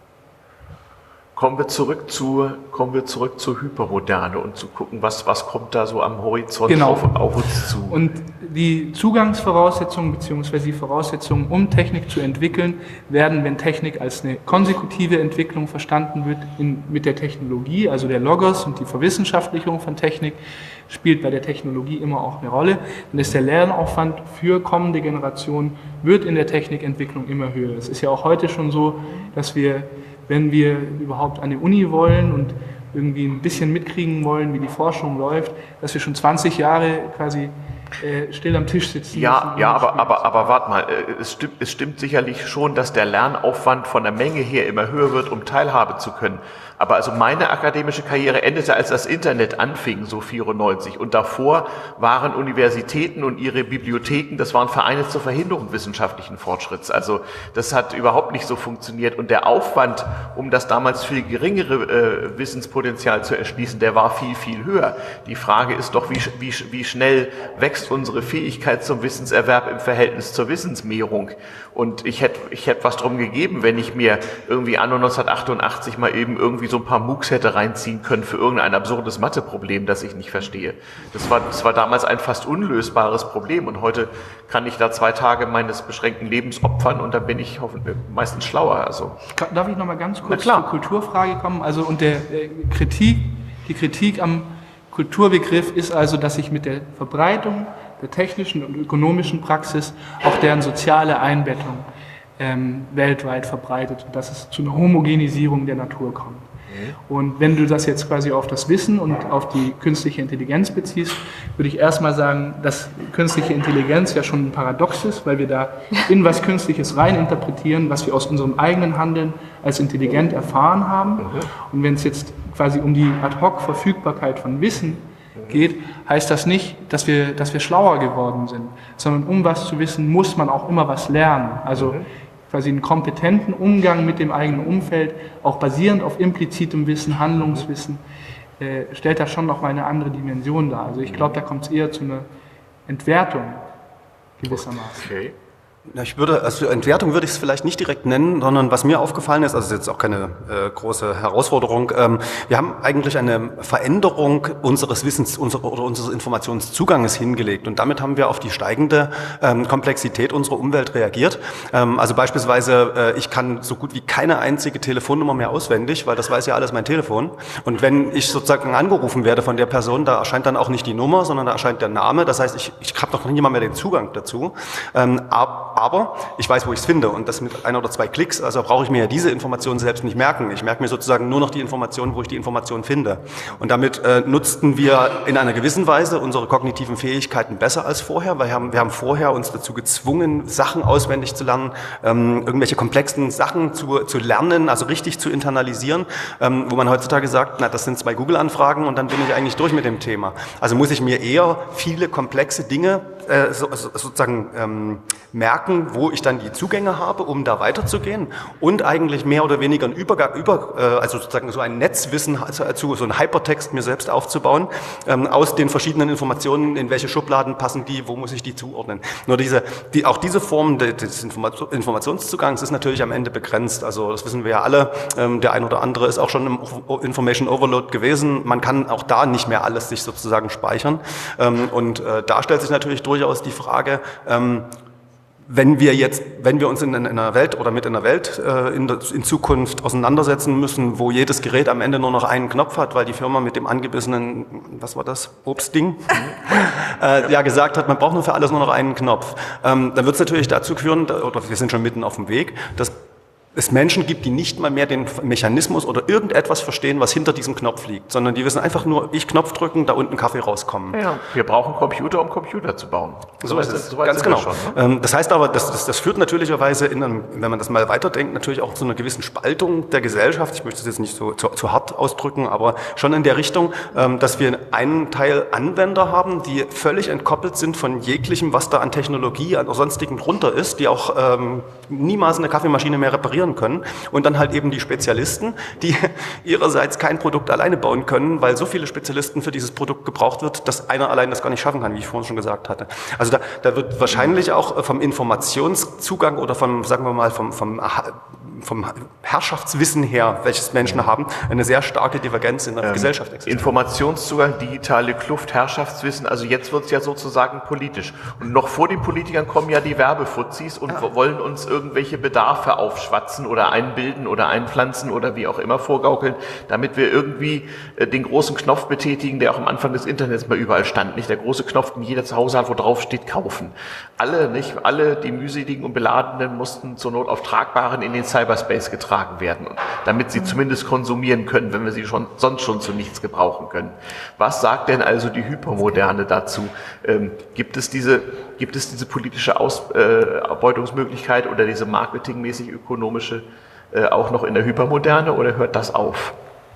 Kommen wir zurück zu, kommen wir zurück zur Hypermoderne und zu gucken, was, was kommt da so am Horizont genau. auf, auf uns zu. Und die Zugangsvoraussetzungen bzw. die Voraussetzungen, um Technik zu entwickeln, werden, wenn Technik als eine konsekutive Entwicklung verstanden wird, in, mit der Technologie, also der Logos und die Verwissenschaftlichung von Technik, spielt bei der Technologie immer auch eine Rolle. Dann ist der Lernaufwand für kommende Generationen, wird in der Technikentwicklung immer höher. Es ist ja auch heute schon so, dass wir, wenn wir überhaupt an die Uni wollen und irgendwie ein bisschen mitkriegen wollen, wie die Forschung läuft, dass wir schon zwanzig Jahre quasi äh, still am Tisch sitzen. Ja, müssen, ja, aber, aber, aber warte mal, es stimmt, es stimmt sicherlich schon, dass der Lernaufwand von der Menge her immer höher wird, um Teilhabe zu können. Aber also meine akademische Karriere endete, als das Internet anfing, so vierundneunzig. Und davor waren Universitäten und ihre Bibliotheken, das waren Vereine zur Verhinderung wissenschaftlichen Fortschritts. Also das hat überhaupt nicht so funktioniert. Und der Aufwand, um das damals viel geringere äh, Wissenspotenzial zu erschließen, der war viel, viel höher. Die Frage ist doch, wie, wie, wie schnell wächst unsere Fähigkeit zum Wissenserwerb im Verhältnis zur Wissensmehrung. Und ich hätte, ich hätte was drum gegeben, wenn ich mir irgendwie anno neunzehnhundertachtundachtzig mal eben irgendwie so ein paar MOOCs hätte reinziehen können für irgendein absurdes Matheproblem, das ich nicht verstehe. Das war, das war damals ein fast unlösbares Problem und heute kann ich da zwei Tage meines beschränkten Lebens opfern und dann bin ich hoffentlich meistens schlauer. Also. Darf ich noch mal ganz kurz zur Kulturfrage kommen? Also und der äh, Kritik, die Kritik am Kulturbegriff ist also, dass sich mit der Verbreitung der technischen und ökonomischen Praxis auch deren soziale Einbettung ähm, weltweit verbreitet und dass es zu einer Homogenisierung der Natur kommt. Und wenn du das jetzt quasi auf das Wissen und auf die künstliche Intelligenz beziehst, würde ich erstmal sagen, dass künstliche Intelligenz ja schon ein Paradox ist, weil wir da in was Künstliches rein interpretieren, was wir aus unserem eigenen Handeln als intelligent erfahren haben. Und wenn es jetzt quasi um die Ad-hoc-Verfügbarkeit von Wissen geht, heißt das nicht, dass wir, dass wir schlauer geworden sind, sondern um was zu wissen, muss man auch immer was lernen. Also quasi einen kompetenten Umgang mit dem eigenen Umfeld, auch basierend auf implizitem Wissen, Handlungswissen, äh, stellt da schon nochmal eine andere Dimension dar. Also ich glaube, da kommt es eher zu einer Entwertung gewissermaßen. Okay. Ich würde, also Entwertung würde ich es vielleicht nicht direkt nennen, sondern was mir aufgefallen ist, also das ist jetzt auch keine äh, große Herausforderung, ähm, wir haben eigentlich eine Veränderung unseres Wissens unser, oder unseres Informationszuganges hingelegt und damit haben wir auf die steigende ähm, Komplexität unserer Umwelt reagiert. Ähm, also beispielsweise, äh, ich kann so gut wie keine einzige Telefonnummer mehr auswendig, weil das weiß ja alles mein Telefon und wenn ich sozusagen angerufen werde von der Person, da erscheint dann auch nicht die Nummer, sondern da erscheint der Name, das heißt, ich, ich habe noch nicht mal mehr den Zugang dazu, ähm, ab, aber ich weiß, wo ich es finde und das mit ein oder zwei Klicks, also brauche ich mir ja diese Informationen selbst nicht merken. Ich merke mir sozusagen nur noch die Informationen, wo ich die Informationen finde. Und damit äh, nutzten wir in einer gewissen Weise unsere kognitiven Fähigkeiten besser als vorher, weil wir haben, wir haben vorher uns dazu gezwungen, Sachen auswendig zu lernen, ähm, irgendwelche komplexen Sachen zu, zu lernen, also richtig zu internalisieren, ähm, wo man heutzutage sagt, na, das sind zwei Google-Anfragen und dann bin ich eigentlich durch mit dem Thema. Also muss ich mir eher viele komplexe Dinge äh, so, so, sozusagen ähm, merken, wo ich dann die Zugänge habe, um da weiterzugehen und eigentlich mehr oder weniger ein Übergang, über, also sozusagen so ein Netzwissen, also so ein Hypertext mir selbst aufzubauen, ähm, aus den verschiedenen Informationen, in welche Schubladen passen die, wo muss ich die zuordnen. Nur diese, die, auch diese Form des Informationszugangs ist natürlich am Ende begrenzt. Also das wissen wir ja alle, ähm, der ein oder andere ist auch schon im Information Overload gewesen. Man kann auch da nicht mehr alles sich sozusagen speichern. Ähm, und äh, da stellt sich natürlich durchaus die Frage, ähm, wenn wir jetzt, wenn wir uns in, in einer Welt oder mit einer Welt äh, in, in Zukunft auseinandersetzen müssen, wo jedes Gerät am Ende nur noch einen Knopf hat, weil die Firma mit dem angebissenen, was war das, Obstding, äh, ja gesagt hat, man braucht nur für alles nur noch einen Knopf, ähm, dann wird es natürlich dazu führen, oder wir sind schon mitten auf dem Weg, dass es Menschen gibt, die nicht mal mehr den Mechanismus oder irgendetwas verstehen, was hinter diesem Knopf liegt, sondern die wissen einfach nur, ich Knopf drücken, da unten Kaffee rauskommen. Ja, wir brauchen Computer, um Computer zu bauen. So ist es, ganz genau. Schon, ne? Das heißt aber, das, das, das führt natürlicherweise, in einem, wenn man das mal weiterdenkt, natürlich auch zu einer gewissen Spaltung der Gesellschaft. Ich möchte das jetzt nicht so zu, zu hart ausdrücken, aber schon in der Richtung, dass wir einen Teil Anwender haben, die völlig entkoppelt sind von jeglichem, was da an Technologie, an sonstigen drunter ist, die auch ähm, niemals eine Kaffeemaschine mehr reparieren können und dann halt eben die Spezialisten, die ihrerseits kein Produkt alleine bauen können, weil so viele Spezialisten für dieses Produkt gebraucht wird, dass einer allein das gar nicht schaffen kann, wie ich vorhin schon gesagt hatte. Also da, da wird wahrscheinlich auch vom Informationszugang oder vom, sagen wir mal, vom, vom, vom Herrschaftswissen her, welches Menschen haben, eine sehr starke Divergenz in der ähm, Gesellschaft existiert. Informationszugang, digitale Kluft, Herrschaftswissen, also jetzt wird es ja sozusagen politisch. Und noch vor den Politikern kommen ja die Werbefuzis und ja. wollen uns irgendwelche Bedarfe aufschwatzen oder einbilden oder einpflanzen oder wie auch immer vorgaukeln, damit wir irgendwie äh, den großen Knopf betätigen, der auch am Anfang des Internets mal überall stand. Nicht der große Knopf, den jeder zu Hause hat, wo drauf steht, kaufen. Alle, nicht? Alle, die mühseligen und beladenen, mussten zur Not auf Tragbaren in den Cyberspace getragen werden, damit sie zumindest konsumieren können, wenn wir sie schon, sonst schon zu nichts gebrauchen können. Was sagt denn also die Hypermoderne dazu? Ähm, gibt es diese, gibt es diese politische Ausbeutungsmöglichkeit oder diese marketingmäßig ökonomische äh, auch noch in der Hypermoderne oder hört das auf?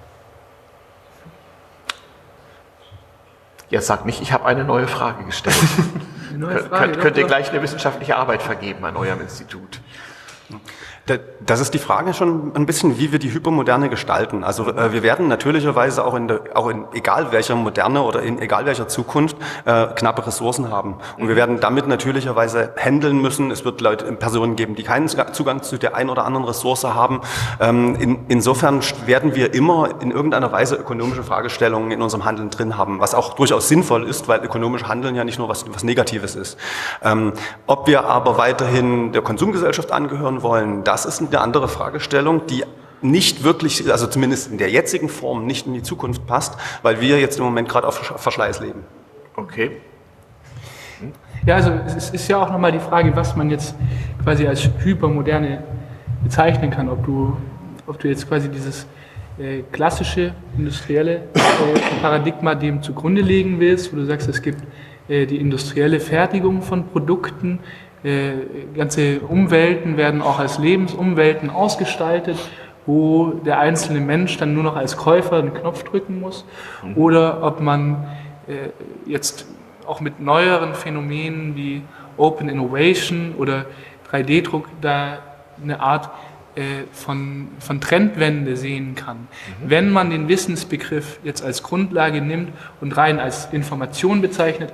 Jetzt sagt nicht, ich habe eine neue Frage gestellt. Eine neue Frage, könnt, könnt ihr gleich eine wissenschaftliche Arbeit vergeben an eurem Institut? Das ist die Frage schon ein bisschen, wie wir die Hypermoderne gestalten. Also äh, wir werden natürlicherweise auch in, der, auch in egal welcher Moderne oder in egal welcher Zukunft äh, knappe Ressourcen haben. Und wir werden damit natürlicherweise handeln müssen. Es wird Leute, Personen geben, die keinen Zugang zu der einen oder anderen Ressource haben. Ähm, in, insofern werden wir immer in irgendeiner Weise ökonomische Fragestellungen in unserem Handeln drin haben, was auch durchaus sinnvoll ist, weil ökonomisch Handeln ja nicht nur was, was Negatives ist. Ähm, ob wir aber weiterhin der Konsumgesellschaft angehören wollen, das ist eine andere Fragestellung, die nicht wirklich, also zumindest in der jetzigen Form, nicht in die Zukunft passt, weil wir jetzt im Moment gerade auf Verschleiß leben. Okay. Hm. Ja, also es ist ja auch nochmal die Frage, was man jetzt quasi als Hypermoderne bezeichnen kann, ob du, ob du jetzt quasi dieses äh, klassische industrielle äh, Paradigma dem zugrunde legen willst, wo du sagst, es gibt äh, die industrielle Fertigung von Produkten, Äh, ganze Umwelten werden auch als Lebensumwelten ausgestaltet, wo der einzelne Mensch dann nur noch als Käufer einen Knopf drücken muss, mhm. oder ob man äh, jetzt auch mit neueren Phänomenen wie Open Innovation oder drei D Druck da eine Art äh, von, von Trendwende sehen kann. Mhm. Wenn man den Wissensbegriff jetzt als Grundlage nimmt und rein als Information bezeichnet,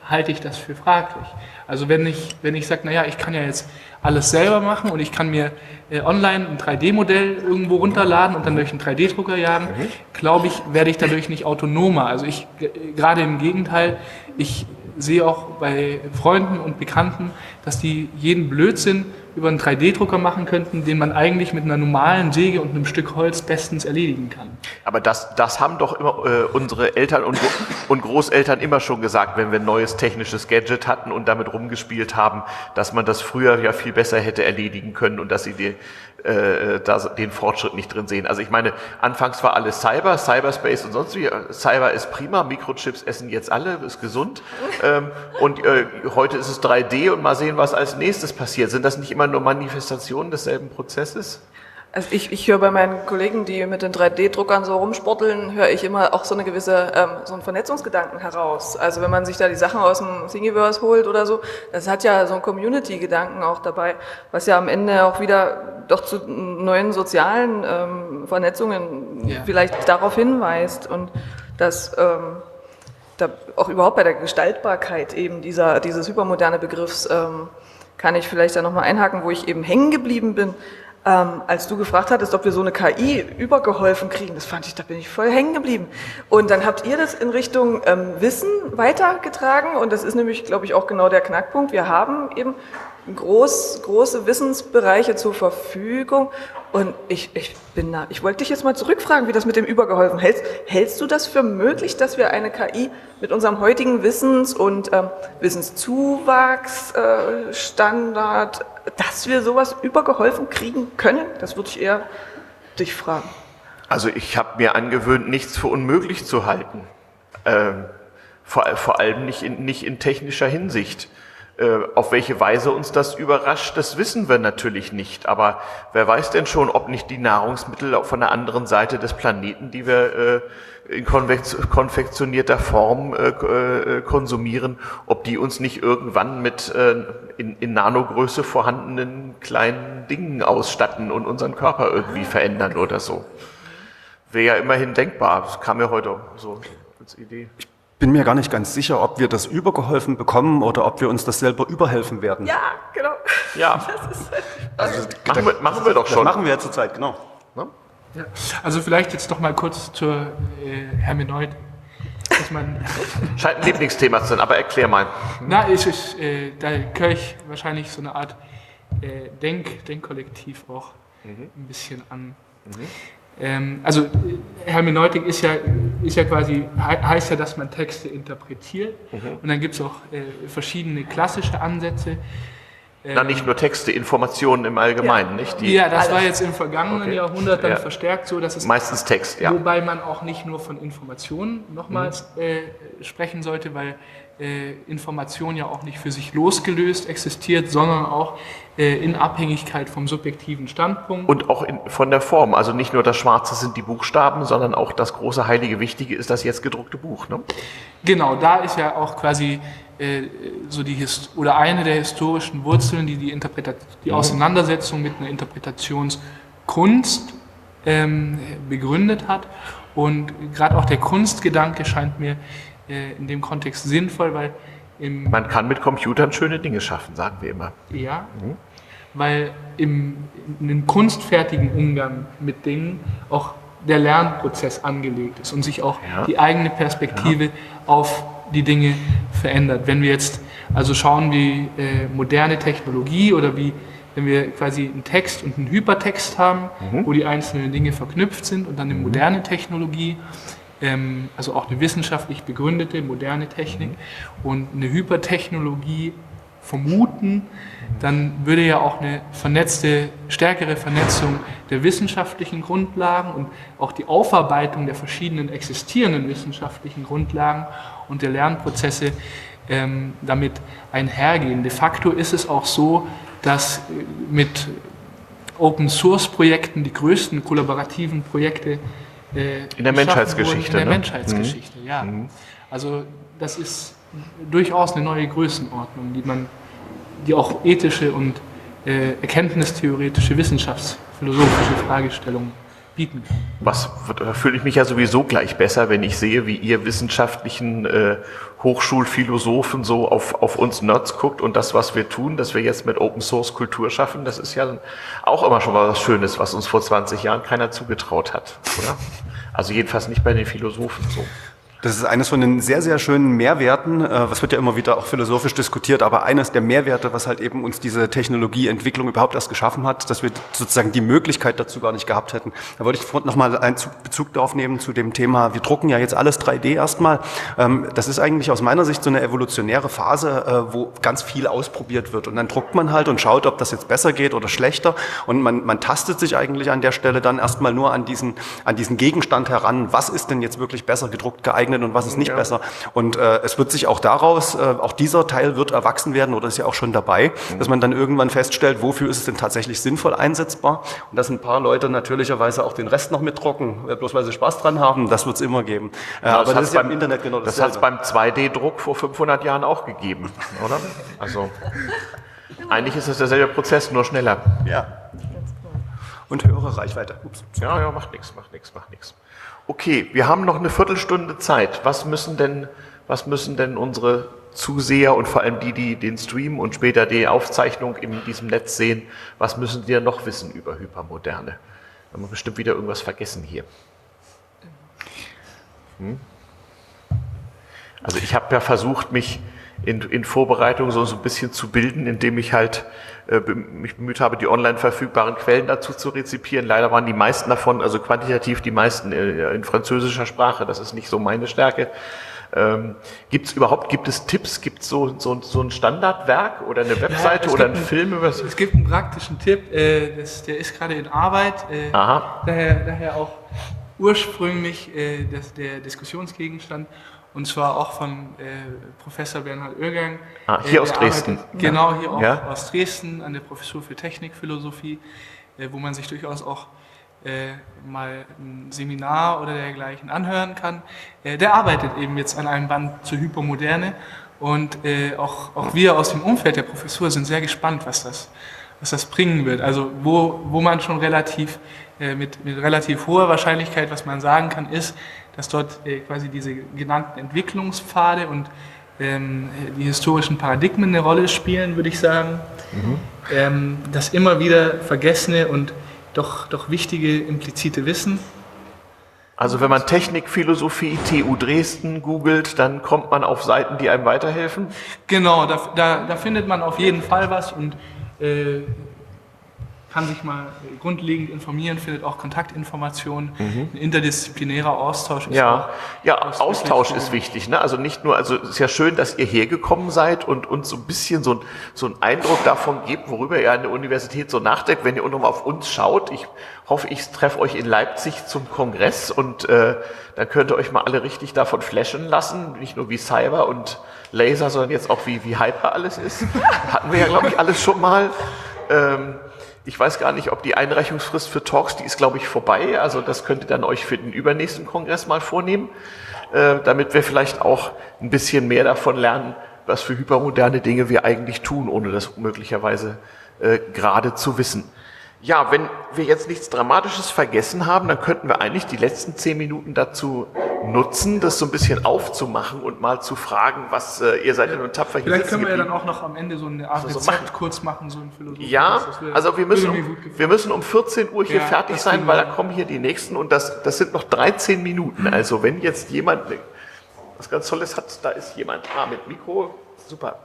halte ich das für fraglich. Also wenn ich, wenn ich sage, naja, ich kann ja jetzt alles selber machen und ich kann mir äh, online ein drei D Modell irgendwo runterladen und dann durch einen drei D Drucker jagen, mhm. glaube ich, werde ich dadurch nicht autonomer. Also ich, gerade im Gegenteil, ich sehe auch bei Freunden und Bekannten, dass die jeden Blödsinn über einen drei D Drucker machen könnten, den man eigentlich mit einer normalen Säge und einem Stück Holz bestens erledigen kann. Aber das, das haben doch immer äh, unsere Eltern und, und Großeltern immer schon gesagt, wenn wir ein neues technisches Gadget hatten und damit rumgespielt haben, dass man das früher ja viel besser hätte erledigen können und dass sie die, äh, da den Fortschritt nicht drin sehen. Also ich meine, anfangs war alles Cyber, Cyberspace und sonst wie. Cyber ist prima, Mikrochips essen jetzt alle, ist gesund. Ähm, und äh, heute ist es drei D und mal sehen, was als nächstes passiert. Sind das nicht immer nur Manifestationen desselben Prozesses? Also ich, ich höre bei meinen Kollegen, die mit den drei D Druckern so rumsporteln, höre ich immer auch so eine gewisse, ähm, so einen Vernetzungsgedanken heraus. Also wenn man sich da die Sachen aus dem Thingiverse holt oder so, das hat ja so einen Community-Gedanken auch dabei, was ja am Ende auch wieder doch zu neuen sozialen ähm, Vernetzungen ja. vielleicht darauf hinweist und dass ähm, da auch überhaupt bei der Gestaltbarkeit eben dieser, dieses hypermoderne Begriffs ähm, kann ich vielleicht da nochmal einhaken, wo ich eben hängen geblieben bin. Ähm, als du gefragt hattest, ob wir so eine K I übergeholfen kriegen, das fand ich, da bin ich voll hängen geblieben. Und dann habt ihr das in Richtung ähm, Wissen weitergetragen und das ist nämlich, glaube ich, auch genau der Knackpunkt. Wir haben eben groß, große Wissensbereiche zur Verfügung und ich, ich bin da, ich wollte dich jetzt mal zurückfragen, wie das mit dem Übergeholfen hältst. Hältst du das für möglich, dass wir eine K I mit unserem heutigen Wissens- und ähm, Wissenszuwachsstandard äh, dass wir sowas übergeholfen kriegen können? Das würde ich eher dich fragen. Also ich habe mir angewöhnt, nichts für unmöglich zu halten. Ähm, vor, vor allem nicht in, nicht in technischer Hinsicht. Äh, auf welche Weise uns das überrascht, das wissen wir natürlich nicht. Aber wer weiß denn schon, ob nicht die Nahrungsmittel auch von der anderen Seite des Planeten, die wir äh, in konfektionierter Form äh, äh, konsumieren, ob die uns nicht irgendwann mit äh, in, in Nanogröße vorhandenen kleinen Dingen ausstatten und unseren Körper irgendwie verändern oder so. Wäre ja immerhin denkbar. Das kam mir heute so als Idee. Ich bin mir gar nicht ganz sicher, ob wir das übergeholfen bekommen oder ob wir uns das selber überhelfen werden. Ja, genau. Ja, das ist also, machen, wir, machen wir doch schon. Das machen wir ja zurzeit, genau. Ja. Also vielleicht jetzt doch mal kurz zur äh, Hermeneutik. Dass man Scheint ein Lieblingsthema zu sein, aber erklär mal. Na, ich, ich, äh, da gehöre ich wahrscheinlich so eine Art äh, Denk, Denkkollektiv auch mhm. ein bisschen an. Mhm. Ähm, also äh, Hermeneutik ist ja, ist ja quasi, he, heißt ja, dass man Texte interpretiert mhm. und dann gibt es auch äh, verschiedene klassische Ansätze. Na, nicht nur Texte, Informationen im Allgemeinen, ja. nicht? Die ja, das war jetzt im vergangenen okay. Jahrhundert dann ja. verstärkt so, dass es... Meistens Text, ja. Wobei man auch nicht nur von Informationen nochmals mhm. äh, sprechen sollte, weil äh, Information ja auch nicht für sich losgelöst existiert, sondern auch äh, in Abhängigkeit vom subjektiven Standpunkt. Und auch in, von der Form. Also nicht nur das Schwarze sind die Buchstaben, sondern auch das große heilige Wichtige ist das jetzt gedruckte Buch. Ne? Genau, da ist ja auch quasi äh, so die Hist- oder eine der historischen Wurzeln, die die, Interpretat- die mhm. Auseinandersetzung mit einer Interpretationskunst ähm, begründet hat. Und gerade auch der Kunstgedanke scheint mir äh, in dem Kontext sinnvoll, weil im man kann mit Computern schöne Dinge schaffen, sagen wir immer. Ja, mhm. weil im, in einem kunstfertigen Umgang mit Dingen auch der Lernprozess angelegt ist und sich auch ja. die eigene Perspektive ja. auf die Dinge verändert. Wenn wir jetzt also schauen, wie äh, moderne Technologie oder wie, wenn wir quasi einen Text und einen Hypertext haben, mhm. wo die einzelnen Dinge verknüpft sind und dann eine moderne Technologie, ähm, also auch eine wissenschaftlich begründete moderne Technik mhm. und eine Hypertechnologie vermuten, dann würde ja auch eine vernetzte, stärkere Vernetzung der wissenschaftlichen Grundlagen und auch die Aufarbeitung der verschiedenen existierenden wissenschaftlichen Grundlagen und der Lernprozesse ähm, damit einhergehen. De facto ist es auch so, dass mit Open-Source-Projekten die größten kollaborativen Projekte äh, in der Menschheitsgeschichte. In der ne? Menschheitsgeschichte, mhm. ja. Mhm. Also das ist durchaus eine neue Größenordnung, die man, die auch ethische und äh, erkenntnistheoretische, wissenschaftsphilosophische Fragestellungen bieten kann. Was, da fühle ich mich ja sowieso gleich besser, wenn ich sehe, wie ihr wissenschaftlichen äh, Hochschulphilosophen so auf, auf uns Nerds guckt und das, was wir tun, dass wir jetzt mit Open Source Kultur schaffen, das ist ja auch immer schon mal was Schönes, was uns vor zwanzig Jahren keiner zugetraut hat, oder? Also jedenfalls nicht bei den Philosophen so. Das ist eines von den sehr, sehr schönen Mehrwerten, was wird ja immer wieder auch philosophisch diskutiert, aber eines der Mehrwerte, was halt eben uns diese Technologieentwicklung überhaupt erst geschaffen hat, dass wir sozusagen die Möglichkeit dazu gar nicht gehabt hätten. Da wollte ich nochmal einen Bezug darauf nehmen zu dem Thema, wir drucken ja jetzt alles drei D erstmal. Das ist eigentlich aus meiner Sicht so eine evolutionäre Phase, wo ganz viel ausprobiert wird und dann druckt man halt und schaut, ob das jetzt besser geht oder schlechter und man, man tastet sich eigentlich an der Stelle dann erstmal nur an diesen, an diesen Gegenstand heran, was ist denn jetzt wirklich besser gedruckt geeignet und was ist nicht ja. besser. Und äh, es wird sich auch daraus, äh, auch dieser Teil wird erwachsen werden oder ist ja auch schon dabei, mhm. dass man dann irgendwann feststellt, wofür ist es denn tatsächlich sinnvoll einsetzbar. Und dass ein paar Leute natürlicherweise auch den Rest noch mitdrucken, bloß weil sie Spaß dran haben, das wird es immer geben. Äh, ja, aber das ist ja beim, im Internet genau das. Das hat es beim zwei D Druck vor fünfhundert Jahren auch gegeben, oder? Also eigentlich ist es derselbe Prozess, nur schneller. Ja. Und höhere Reichweite. Ups. Ja, ja, macht nichts, macht nichts, macht nichts. Okay, wir haben noch eine Viertelstunde Zeit. Was müssen denn, was müssen denn unsere Zuseher und vor allem die, die den Stream und später die Aufzeichnung in diesem Netz sehen, was müssen die denn noch wissen über Hypermoderne? Wir haben bestimmt wieder irgendwas vergessen hier. Hm? Also ich habe ja versucht, mich in, in Vorbereitung so, so ein bisschen zu bilden, indem ich halt äh, mich bemüht habe, die online verfügbaren Quellen dazu zu rezipieren. Leider waren die meisten davon, also quantitativ die meisten äh, in französischer Sprache. Das ist nicht so meine Stärke. Ähm, gibt es überhaupt, gibt es Tipps, gibt es so, so, so ein Standardwerk oder eine Webseite ja, oder einen Film? Über es, es gibt einen praktischen Tipp, äh, das, der ist gerade in Arbeit, äh, daher, daher auch ursprünglich äh, das, der Diskussionsgegenstand. Und zwar auch von äh, Professor Bernhard Oehrgang. Ah, hier äh, aus Dresden. Arbeitet, genau, hier auch ja? aus Dresden an der Professur für Technikphilosophie, äh, wo man sich durchaus auch äh, mal ein Seminar oder dergleichen anhören kann. Äh, der arbeitet eben jetzt an einem Band zur Hypermoderne und äh, auch, auch wir aus dem Umfeld der Professur sind sehr gespannt, was das, was das bringen wird. Also wo, wo man schon relativ, äh, mit, mit relativ hoher Wahrscheinlichkeit, was man sagen kann, ist, dass dort äh, quasi diese genannten Entwicklungspfade und ähm, die historischen Paradigmen eine Rolle spielen, würde ich sagen. Mhm. Ähm, das immer wieder vergessene und doch, doch wichtige implizite Wissen. Also wenn man Technikphilosophie T U Dresden googelt, dann kommt man auf Seiten, die einem weiterhelfen? Genau, da, da, da findet man auf jeden Fall was und äh, kann sich mal grundlegend informieren, findet auch Kontaktinformationen, mhm. ein interdisziplinärer Austausch ist ja. auch. Ja, Austausch ist wichtig, ne? Also nicht nur, also es ist ja schön, dass ihr hergekommen seid und uns so ein bisschen so, ein, so einen Eindruck davon gebt, worüber ihr an der Universität so nachdenkt, wenn ihr nochmal auf uns schaut. Ich hoffe, ich treffe euch in Leipzig zum Kongress und äh, dann könnt ihr euch mal alle richtig davon flashen lassen, nicht nur wie Cyber und Laser, sondern jetzt auch wie, wie Hyper alles ist. Hatten wir ja, glaube ich, alles schon mal. Ähm, Ich weiß gar nicht, ob die Einreichungsfrist für Talks, die ist, glaube ich, vorbei. Also das könnt ihr dann euch für den übernächsten Kongress mal vornehmen, äh, damit wir vielleicht auch ein bisschen mehr davon lernen, was für hypermoderne Dinge wir eigentlich tun, ohne das möglicherweise äh, gerade zu wissen. Ja, wenn wir jetzt nichts Dramatisches vergessen haben, dann könnten wir eigentlich die letzten zehn Minuten dazu nutzen, das so ein bisschen aufzumachen und mal zu fragen, was äh, ihr seid ja nun tapfer hier. Vielleicht können wir ja dann auch noch am Ende so eine Art Rezept so kurz machen, so ein Philosophie. Ja, also wir müssen, um, wir müssen um vierzehn Uhr hier ja, fertig sein, weil da kommen hier die nächsten und das, das sind noch dreizehn Minuten. Also wenn jetzt jemand was ganz Tolles hat, da ist jemand ah, mit Mikro, super.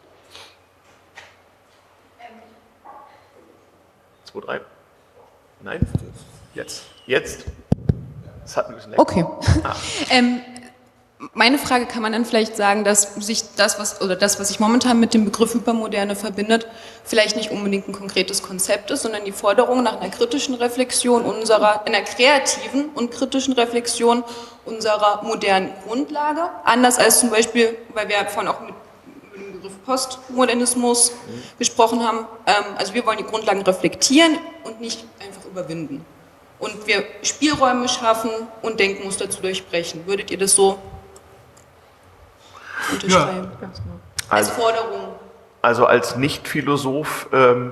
zwei, drei. Nein? Jetzt. Jetzt. Das hat ein bisschen länger. Okay. Ah. ähm, meine Frage kann man dann vielleicht sagen, dass sich das, was oder das, was sich momentan mit dem Begriff Hypermoderne verbindet, vielleicht nicht unbedingt ein konkretes Konzept ist, sondern die Forderung nach einer kritischen Reflexion unserer, einer kreativen und kritischen Reflexion unserer modernen Grundlage. Anders als zum Beispiel, weil wir vorhin auch mit dem Begriff Postmodernismus mhm. gesprochen haben. Ähm, also wir wollen die Grundlagen reflektieren und nicht einfach überwinden. Und wir Spielräume schaffen und Denkmuster zu durchbrechen. Würdet ihr das so unterschreiben? Ja. Als also, Forderung. Also als Nicht-Philosoph ähm,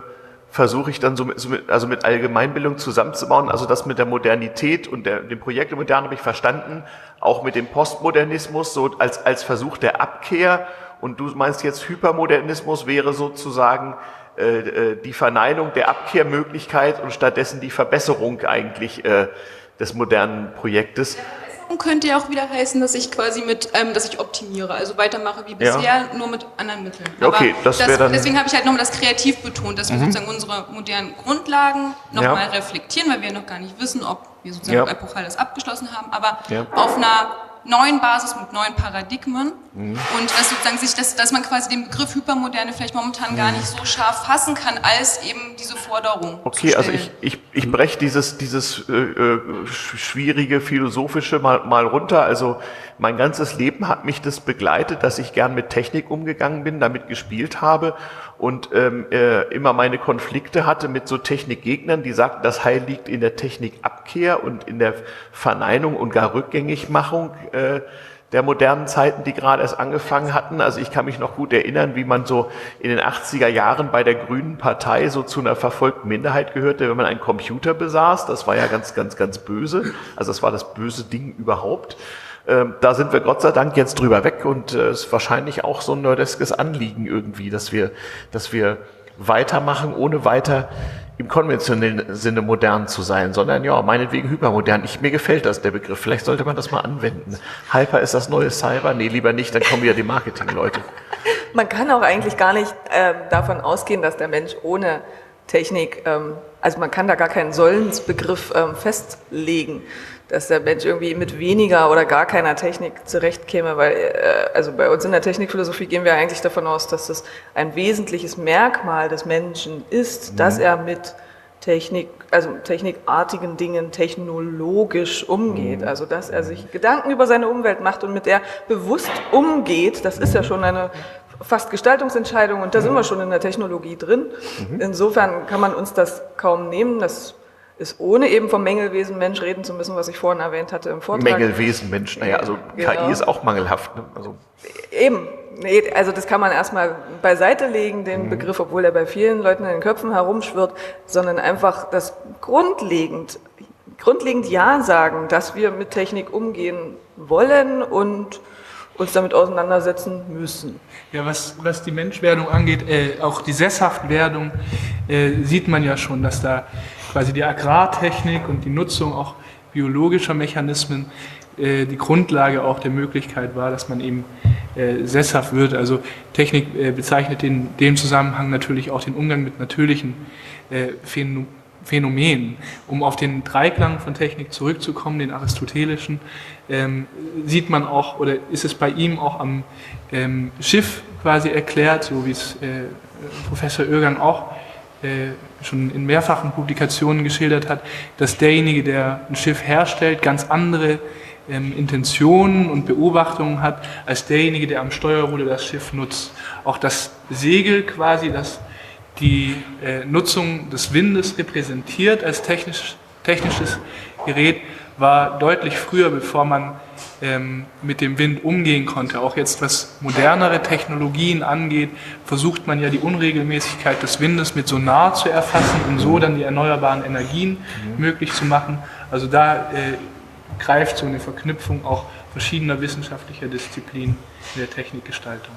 versuche ich dann so mit, so mit, also mit Allgemeinbildung zusammenzubauen. Also das mit der Modernität und der, dem Projekt der Moderne habe ich verstanden, auch mit dem Postmodernismus so als, als Versuch der Abkehr. Und du meinst jetzt, Hypermodernismus wäre sozusagen äh, die Verneinung der Abkehrmöglichkeit und stattdessen die Verbesserung eigentlich äh, des modernen Projektes. Könnte ja auch wieder heißen, dass ich quasi mit, ähm, dass ich optimiere, also weitermache wie bisher, ja. nur mit anderen Mitteln. Okay, Aber das das, dann deswegen habe ich halt nochmal das kreativ betont, dass wir mhm. sozusagen unsere modernen Grundlagen nochmal ja. reflektieren, weil wir noch gar nicht wissen, ob wir sozusagen ja. epochal das abgeschlossen haben, aber ja. auf einer neuen Basis mit neuen Paradigmen mhm. und dass sozusagen sich, dass, dass man quasi den Begriff Hypermoderne vielleicht momentan mhm. gar nicht so scharf fassen kann, als eben diese Forderung. Okay, also ich, ich, ich breche dieses, dieses äh, schwierige Philosophische mal, mal runter. Also mein ganzes Leben hat mich das begleitet, dass ich gern mit Technik umgegangen bin, damit gespielt habe und ähm, äh, immer meine Konflikte hatte mit so Technikgegnern, die sagten, das Heil liegt in der Technikabkehr und in der Verneinung und gar Rückgängigmachung äh, der modernen Zeiten, die gerade erst angefangen hatten. Also ich kann mich noch gut erinnern, wie man so in den achtziger Jahren bei der Grünen Partei so zu einer verfolgten Minderheit gehörte, wenn man einen Computer besaß. Das war ja ganz, ganz, ganz böse. Also das war das böse Ding überhaupt. Ähm, da sind wir Gott sei Dank jetzt drüber weg und es äh, ist wahrscheinlich auch so ein nerdeskes Anliegen irgendwie, dass wir, dass wir weitermachen, ohne weiter im konventionellen Sinne modern zu sein, sondern ja, meinetwegen hypermodern. Ich, mir gefällt das, der Begriff. Vielleicht sollte man das mal anwenden. Hyper ist das neue Cyber? Nee, lieber nicht, dann kommen wieder die Marketing-Leute. Man kann auch eigentlich gar nicht äh, davon ausgehen, dass der Mensch ohne Technik, ähm, also man kann da gar keinen Sollensbegriff ähm, festlegen, dass der Mensch irgendwie mit weniger oder gar keiner Technik zurechtkäme, weil äh, also bei uns in der Technikphilosophie gehen wir eigentlich davon aus, dass das ein wesentliches Merkmal des Menschen ist, mhm. dass er mit Technik, also technikartigen Dingen technologisch umgeht, mhm. also dass er sich Gedanken über seine Umwelt macht und mit der bewusst umgeht. Das ist ja schon eine fast Gestaltungsentscheidung und da sind wir schon in der Technologie drin. Mhm. Insofern kann man uns das kaum nehmen. Das ist ohne eben vom Mängelwesen Mensch reden zu müssen, was ich vorhin erwähnt hatte im Vortrag. Mängelwesen Mensch, naja, also genau. K I ist auch mangelhaft. Ne? Also. Eben, nee, also das kann man erstmal beiseite legen, den mhm. Begriff, obwohl er bei vielen Leuten in den Köpfen herumschwirrt, sondern einfach das grundlegend, grundlegend Ja sagen, dass wir mit Technik umgehen wollen und uns damit auseinandersetzen müssen. Ja, was, was die Menschwerdung angeht, äh, auch die Sesshaftwerdung, äh, sieht man ja schon, dass da quasi die Agrartechnik und die Nutzung auch biologischer Mechanismen äh, die Grundlage auch der Möglichkeit war, dass man eben äh, sesshaft wird. Also Technik äh, bezeichnet in dem Zusammenhang natürlich auch den Umgang mit natürlichen äh, Phänomenen. Phänomen. Um auf den Dreiklang von Technik zurückzukommen, den aristotelischen, ähm, sieht man auch, oder ist es bei ihm auch am ähm, Schiff quasi erklärt, so wie es äh, Professor Oehrgang auch äh, schon in mehrfachen Publikationen geschildert hat, dass derjenige, der ein Schiff herstellt, ganz andere ähm, Intentionen und Beobachtungen hat, als derjenige, der am Steuerruder das Schiff nutzt. Auch das Segel quasi, das die äh, Nutzung des Windes repräsentiert als technisch, technisches Gerät, war deutlich früher, bevor man ähm, mit dem Wind umgehen konnte. Auch jetzt, was modernere Technologien angeht, versucht man ja die Unregelmäßigkeit des Windes mit Sonar zu erfassen, um so dann die erneuerbaren Energien mhm. möglich zu machen. Also da äh, greift so eine Verknüpfung auch verschiedener wissenschaftlicher Disziplinen in der Technikgestaltung.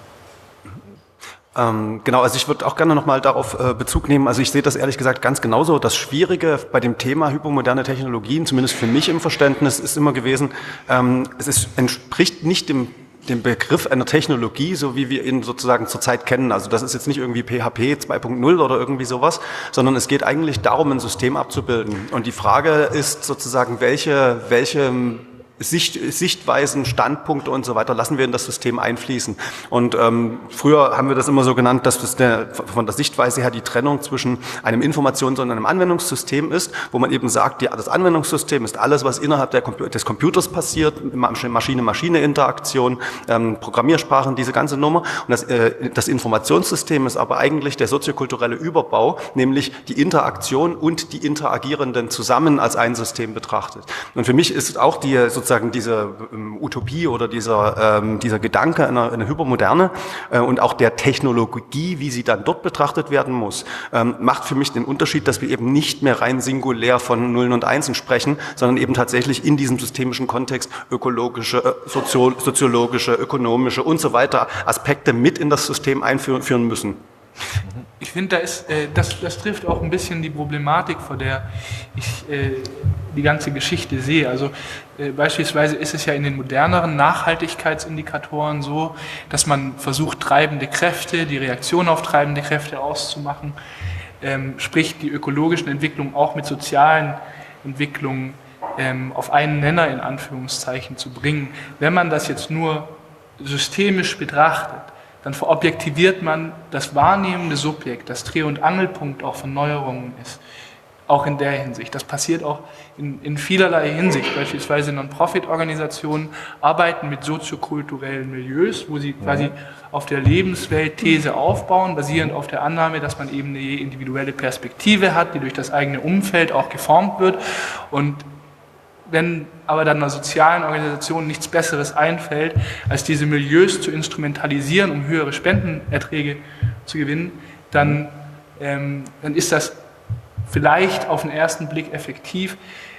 Ähm, genau, also ich würde auch gerne nochmal darauf äh, Bezug nehmen. Also ich sehe das ehrlich gesagt ganz genauso. Das Schwierige bei dem Thema hypermoderne Technologien, zumindest für mich im Verständnis, ist immer gewesen, ähm, es ist, entspricht nicht dem dem Begriff einer Technologie, so wie wir ihn sozusagen zurzeit kennen. Also das ist jetzt nicht irgendwie P H P zwei Punkt null oder irgendwie sowas, sondern es geht eigentlich darum, ein System abzubilden. Und die Frage ist sozusagen, welche, welche Sicht, Sichtweisen, Standpunkte und so weiter lassen wir in das System einfließen. Und ähm, früher haben wir das immer so genannt, dass das der, von der Sichtweise her die Trennung zwischen einem Informations- und einem Anwendungssystem ist, wo man eben sagt, ja, das Anwendungssystem ist alles, was innerhalb der, des Computers passiert, Maschine-Maschine-Interaktion, ähm, Programmiersprachen, diese ganze Nummer. Und das, äh, das Informationssystem ist aber eigentlich der soziokulturelle Überbau, nämlich die Interaktion und die Interagierenden zusammen als ein System betrachtet. Und für mich ist auch die sozusagen diese ähm, Utopie oder dieser, ähm, dieser Gedanke einer, einer Hypermoderne äh, und auch der Technologie, wie sie dann dort betrachtet werden muss, ähm, macht für mich den Unterschied, dass wir eben nicht mehr rein singulär von Nullen und Einsen sprechen, sondern eben tatsächlich in diesem systemischen Kontext ökologische, äh, sozio soziologische, ökonomische und so weiter Aspekte mit in das System einführen müssen. Ich finde, da ist, äh, das, das trifft auch ein bisschen die Problematik, vor der ich äh, die ganze Geschichte sehe. Also äh, beispielsweise ist es ja in den moderneren Nachhaltigkeitsindikatoren so, dass man versucht, treibende Kräfte, die Reaktion auf treibende Kräfte auszumachen, ähm, sprich die ökologischen Entwicklungen auch mit sozialen Entwicklungen ähm, auf einen Nenner in Anführungszeichen zu bringen. Wenn man das jetzt nur systemisch betrachtet, dann verobjektiviert man das wahrnehmende Subjekt, das Dreh- und Angelpunkt auch von Neuerungen ist. Auch in der Hinsicht. Das passiert auch in, in vielerlei Hinsicht. Beispielsweise Non-Profit-Organisationen arbeiten mit soziokulturellen Milieus, wo sie quasi auf der Lebenswelt-These aufbauen, basierend auf der Annahme, dass man eben eine individuelle Perspektive hat, die durch das eigene Umfeld auch geformt wird. Und wenn aber dann einer sozialen Organisation nichts Besseres einfällt, als diese Milieus zu instrumentalisieren, um höhere Spendenerträge zu gewinnen, dann, ähm, dann ist das vielleicht auf den ersten Blick effektiv,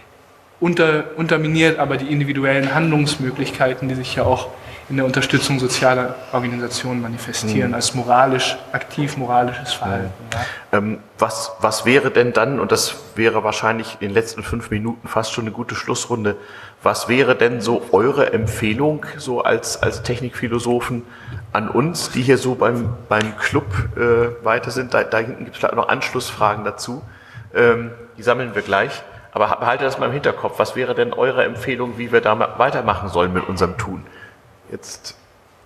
unter, unterminiert aber die individuellen Handlungsmöglichkeiten, die sich ja auch in der Unterstützung sozialer Organisationen manifestieren, mhm. als moralisch, aktiv moralisches Verhalten. Ja. Ähm, was, was wäre denn dann, und das wäre wahrscheinlich in den letzten fünf Minuten fast schon eine gute Schlussrunde, was wäre denn so eure Empfehlung, so als, als Technikphilosophen an uns, die hier so beim, beim Club äh, weiter sind? Da, da hinten gibt es vielleicht noch Anschlussfragen dazu. Ähm, die sammeln wir gleich. Aber behaltet das mal im Hinterkopf. Was wäre denn eure Empfehlung, wie wir da weitermachen sollen mit unserem Tun? Jetzt.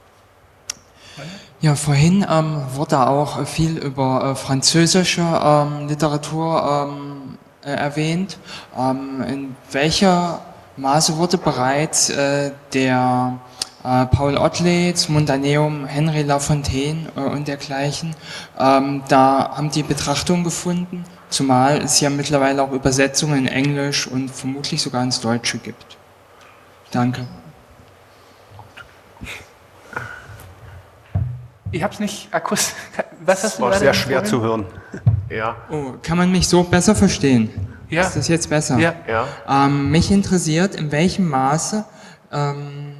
Ja, vorhin ähm, wurde auch viel über äh, französische ähm, Literatur ähm, äh, erwähnt. Ähm, in welcher Maße wurde bereits äh, der äh, Paul Otlet, das Mundaneum, Henri Lafontaine äh, und dergleichen, ähm, da haben die Betrachtung gefunden, zumal es ja mittlerweile auch Übersetzungen in Englisch und vermutlich sogar ins Deutsche gibt. Danke. Ich habe es nicht akustisch. Was hast das du war gerade sehr schwer vorhin? zu hören. Ja. Oh, kann man mich so besser verstehen? Ja. Ist das jetzt besser? Ja. Ja. Ähm, mich interessiert, in welchem Maße ähm,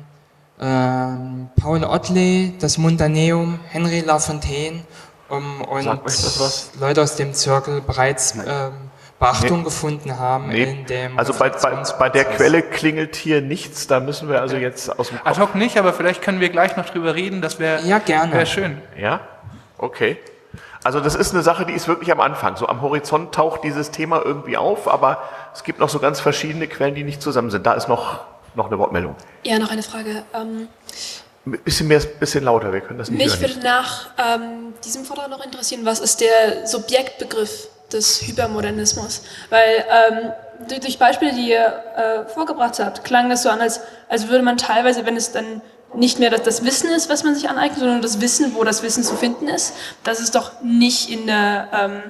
ähm, Paul Otlet, das Mundaneum, Henri Lafontaine um, und Sagt euch das was? Leute aus dem Zirkel bereits ähm, Beachtung Nee. gefunden haben Nee. in dem Also bei, bei, bei der Quelle klingelt hier nichts, da müssen wir also jetzt aus dem Kopf. Ad hoc nicht, aber vielleicht können wir gleich noch drüber reden, das wäre Ja, gerne. wär schön. Ja? Okay. Also das ist eine Sache, die ist wirklich am Anfang. So am Horizont taucht dieses Thema irgendwie auf, aber es gibt noch so ganz verschiedene Quellen, die nicht zusammen sind. Da ist noch, noch eine Wortmeldung. Ja, noch eine Frage. Ähm, Ein bisschen mehr, bisschen lauter, wir können das nicht mich hören. würde nach ähm, diesem Vortrag noch interessieren, was ist der Subjektbegriff des Hypermodernismus? Weil ähm, durch, durch Beispiele, die ihr äh, vorgebracht habt, klang das so an, als, als würde man teilweise, wenn es dann nicht mehr das, das Wissen ist, was man sich aneignet, sondern das Wissen, wo das Wissen zu finden ist, dass es doch nicht in eine ähm,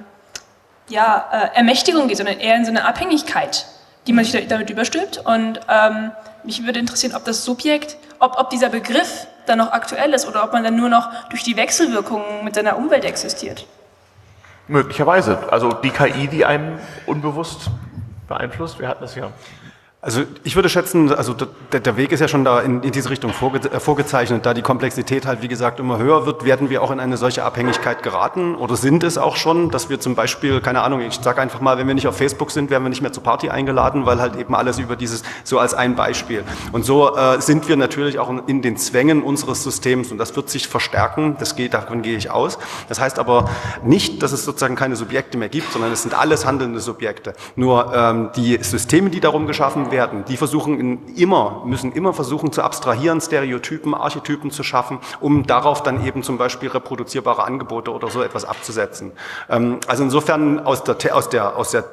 ja, äh, Ermächtigung geht, sondern eher in so eine Abhängigkeit, die man sich da, damit überstülpt. Und ähm, mich würde interessieren, ob das Subjekt, ob, ob dieser Begriff dann noch aktuell ist oder ob man dann nur noch durch die Wechselwirkungen mit seiner Umwelt existiert. Möglicherweise. Also die K I, die einem unbewusst beeinflusst, wir hatten das ja. Also ich würde schätzen, also der, der Weg ist ja schon da in, in diese Richtung vorge, äh, vorgezeichnet. Da die Komplexität halt, wie gesagt, immer höher wird, werden wir auch in eine solche Abhängigkeit geraten oder sind es auch schon, dass wir zum Beispiel, keine Ahnung, ich sage einfach mal, wenn wir nicht auf Facebook sind, werden wir nicht mehr zur Party eingeladen, weil halt eben alles über dieses, so als ein Beispiel. Und so äh, sind wir natürlich auch in, in den Zwängen unseres Systems und das wird sich verstärken, das geht, davon gehe ich aus. Das heißt aber nicht, dass es sozusagen keine Subjekte mehr gibt, sondern es sind alles handelnde Subjekte. Nur ähm, die Systeme, die darum geschaffen werden, die versuchen in immer, müssen immer versuchen zu abstrahieren, Stereotypen, Archetypen zu schaffen, um darauf dann eben zum Beispiel reproduzierbare Angebote oder so etwas abzusetzen. Ähm, also insofern aus der, aus der, aus der,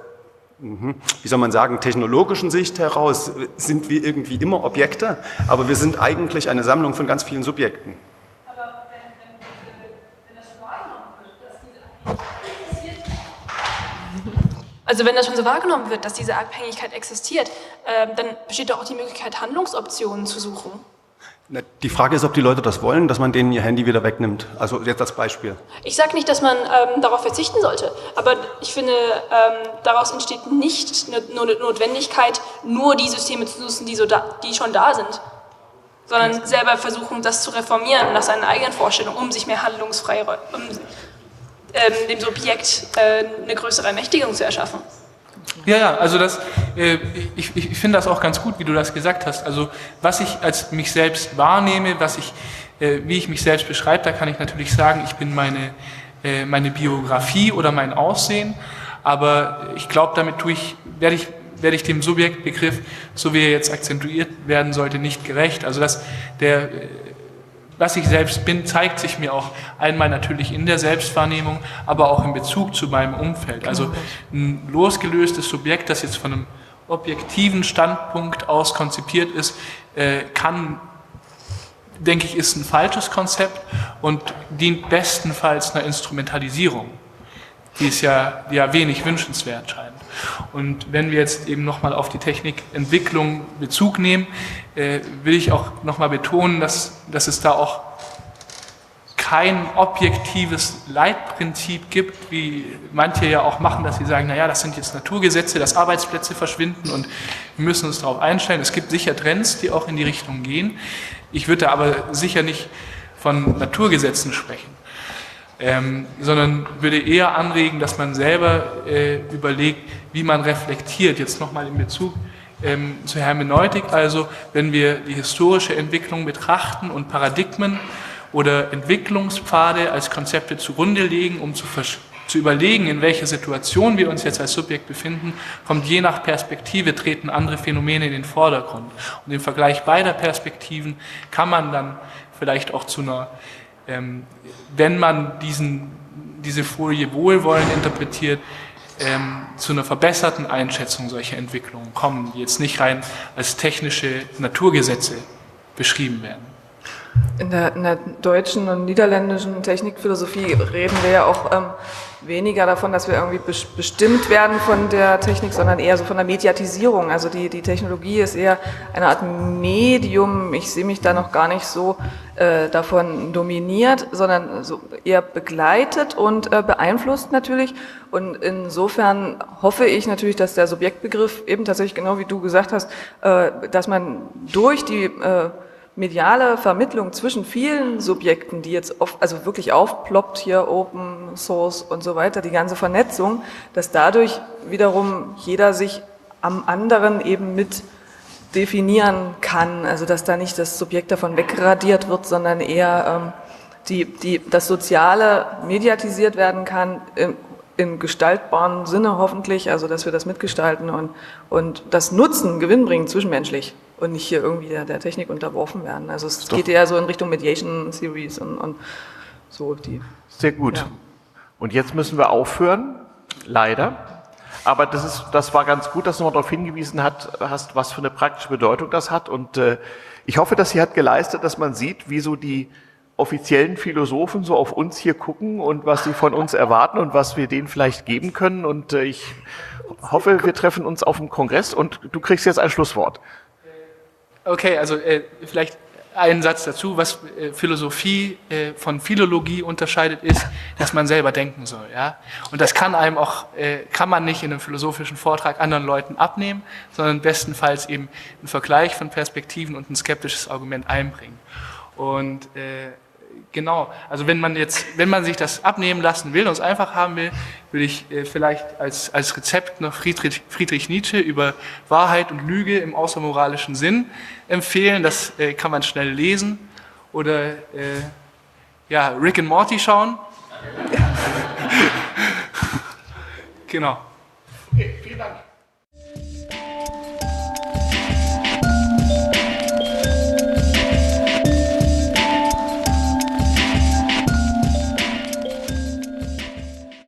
wie soll man sagen, technologischen Sicht heraus sind wir irgendwie immer Objekte, aber wir sind eigentlich eine Sammlung von ganz vielen Subjekten. Aber wenn, wenn, wenn das wahrgenommen wird, dass diese Abhängigkeit existiert, Also wenn das schon so wahrgenommen wird, dass diese Abhängigkeit existiert, äh, dann besteht doch auch die Möglichkeit, Handlungsoptionen zu suchen. Die Frage ist, ob die Leute das wollen, dass man denen ihr Handy wieder wegnimmt. Also jetzt als Beispiel. Ich sage nicht, dass man ähm, darauf verzichten sollte, aber ich finde, ähm, daraus entsteht nicht nur eine Notwendigkeit, nur die Systeme zu nutzen, die, so da, die schon da sind, sondern selber versuchen, das zu reformieren nach seinen eigenen Vorstellungen, um sich mehr Handlungsfreiraum, um ähm, dem Subjekt äh, eine größere Ermächtigung zu erschaffen. Ja, ja, also das, äh, ich, ich finde das auch ganz gut, wie du das gesagt hast. Also was ich als mich selbst wahrnehme, was ich, äh, wie ich mich selbst beschreibe, da kann ich natürlich sagen, ich bin meine, äh, meine Biografie oder mein Aussehen, aber ich glaube, damit tue ich, werde ich, werde ich dem Subjektbegriff, so wie er jetzt akzentuiert werden sollte, nicht gerecht. Also dass der äh, was ich selbst bin, zeigt sich mir auch einmal natürlich in der Selbstwahrnehmung, aber auch in Bezug zu meinem Umfeld. Also ein losgelöstes Subjekt, das jetzt von einem objektiven Standpunkt aus konzipiert ist, kann, denke ich, ist ein falsches Konzept und dient bestenfalls einer Instrumentalisierung, die ist ja, ja wenig wünschenswert scheint. Und wenn wir jetzt eben nochmal auf die Technikentwicklung Bezug nehmen, äh, will ich auch nochmal betonen, dass, dass es da auch kein objektives Leitprinzip gibt, wie manche ja auch machen, dass sie sagen, naja, das sind jetzt Naturgesetze, dass Arbeitsplätze verschwinden und wir müssen uns darauf einstellen. Es gibt sicher Trends, die auch in die Richtung gehen. Ich würde da aber sicher nicht von Naturgesetzen sprechen. Ähm, sondern würde eher anregen, dass man selber äh, überlegt, wie man reflektiert. Jetzt nochmal in Bezug ähm, zur Hermeneutik, also wenn wir die historische Entwicklung betrachten und Paradigmen oder Entwicklungspfade als Konzepte zugrunde legen, um zu, zu überlegen, in welcher Situation wir uns jetzt als Subjekt befinden, kommt je nach Perspektive, treten andere Phänomene in den Vordergrund. Und im Vergleich beider Perspektiven kann man dann vielleicht auch zu einer Ähm, wenn man diesen, diese Folie wohlwollend interpretiert, ähm, zu einer verbesserten Einschätzung solcher Entwicklungen kommen, die jetzt nicht rein als technische Naturgesetze beschrieben werden. In der, in der deutschen und niederländischen Technikphilosophie reden wir ja auch ähm, weniger davon, dass wir irgendwie bestimmt werden von der Technik, sondern eher so von der Mediatisierung. Also die, die Technologie ist eher eine Art Medium. Ich sehe mich da noch gar nicht so äh, davon dominiert, sondern so eher begleitet und äh, beeinflusst natürlich. Und insofern hoffe ich natürlich, dass der Subjektbegriff eben tatsächlich, genau wie du gesagt hast, äh, dass man durch die äh, mediale Vermittlung zwischen vielen Subjekten, die jetzt oft, also wirklich aufploppt hier, Open Source und so weiter, die ganze Vernetzung, dass dadurch wiederum jeder sich am anderen eben mit definieren kann, also dass da nicht das Subjekt davon wegradiert wird, sondern eher ähm, die, die, das Soziale mediatisiert werden kann, im, im gestaltbaren Sinne hoffentlich, also dass wir das mitgestalten und, und das Nutzen, Gewinn bringen zwischenmenschlich. Und nicht hier irgendwie der, der Technik unterworfen werden. Also es geht eher so in Richtung Mediation Theories und, und so die. Sehr gut. Ja. Und jetzt müssen wir aufhören, leider. Aber das ist, das war ganz gut, dass du noch darauf hingewiesen hat, hast, was für eine praktische Bedeutung das hat. Und äh, ich hoffe, dass sie hat geleistet, dass man sieht, wie so die offiziellen Philosophen so auf uns hier gucken und was sie von uns erwarten und was wir denen vielleicht geben können. Und äh, ich hoffe, wir treffen uns auf dem Kongress und du kriegst jetzt ein Schlusswort. Okay, also äh, vielleicht einen Satz dazu, was äh, Philosophie äh, von Philologie unterscheidet, ist, dass man selber denken soll. Ja? Und das kann einem auch, äh, kann man nicht in einem philosophischen Vortrag anderen Leuten abnehmen, sondern bestenfalls eben einen Vergleich von Perspektiven und ein skeptisches Argument einbringen. Und äh, genau, also wenn man jetzt, wenn man sich das abnehmen lassen will und es einfach haben will, würde ich äh, vielleicht als, als Rezept noch Friedrich, Friedrich Nietzsche über Wahrheit und Lüge im außermoralischen Sinn empfehlen. Das äh, kann man schnell lesen. Oder äh, ja, Rick and Morty schauen. Genau.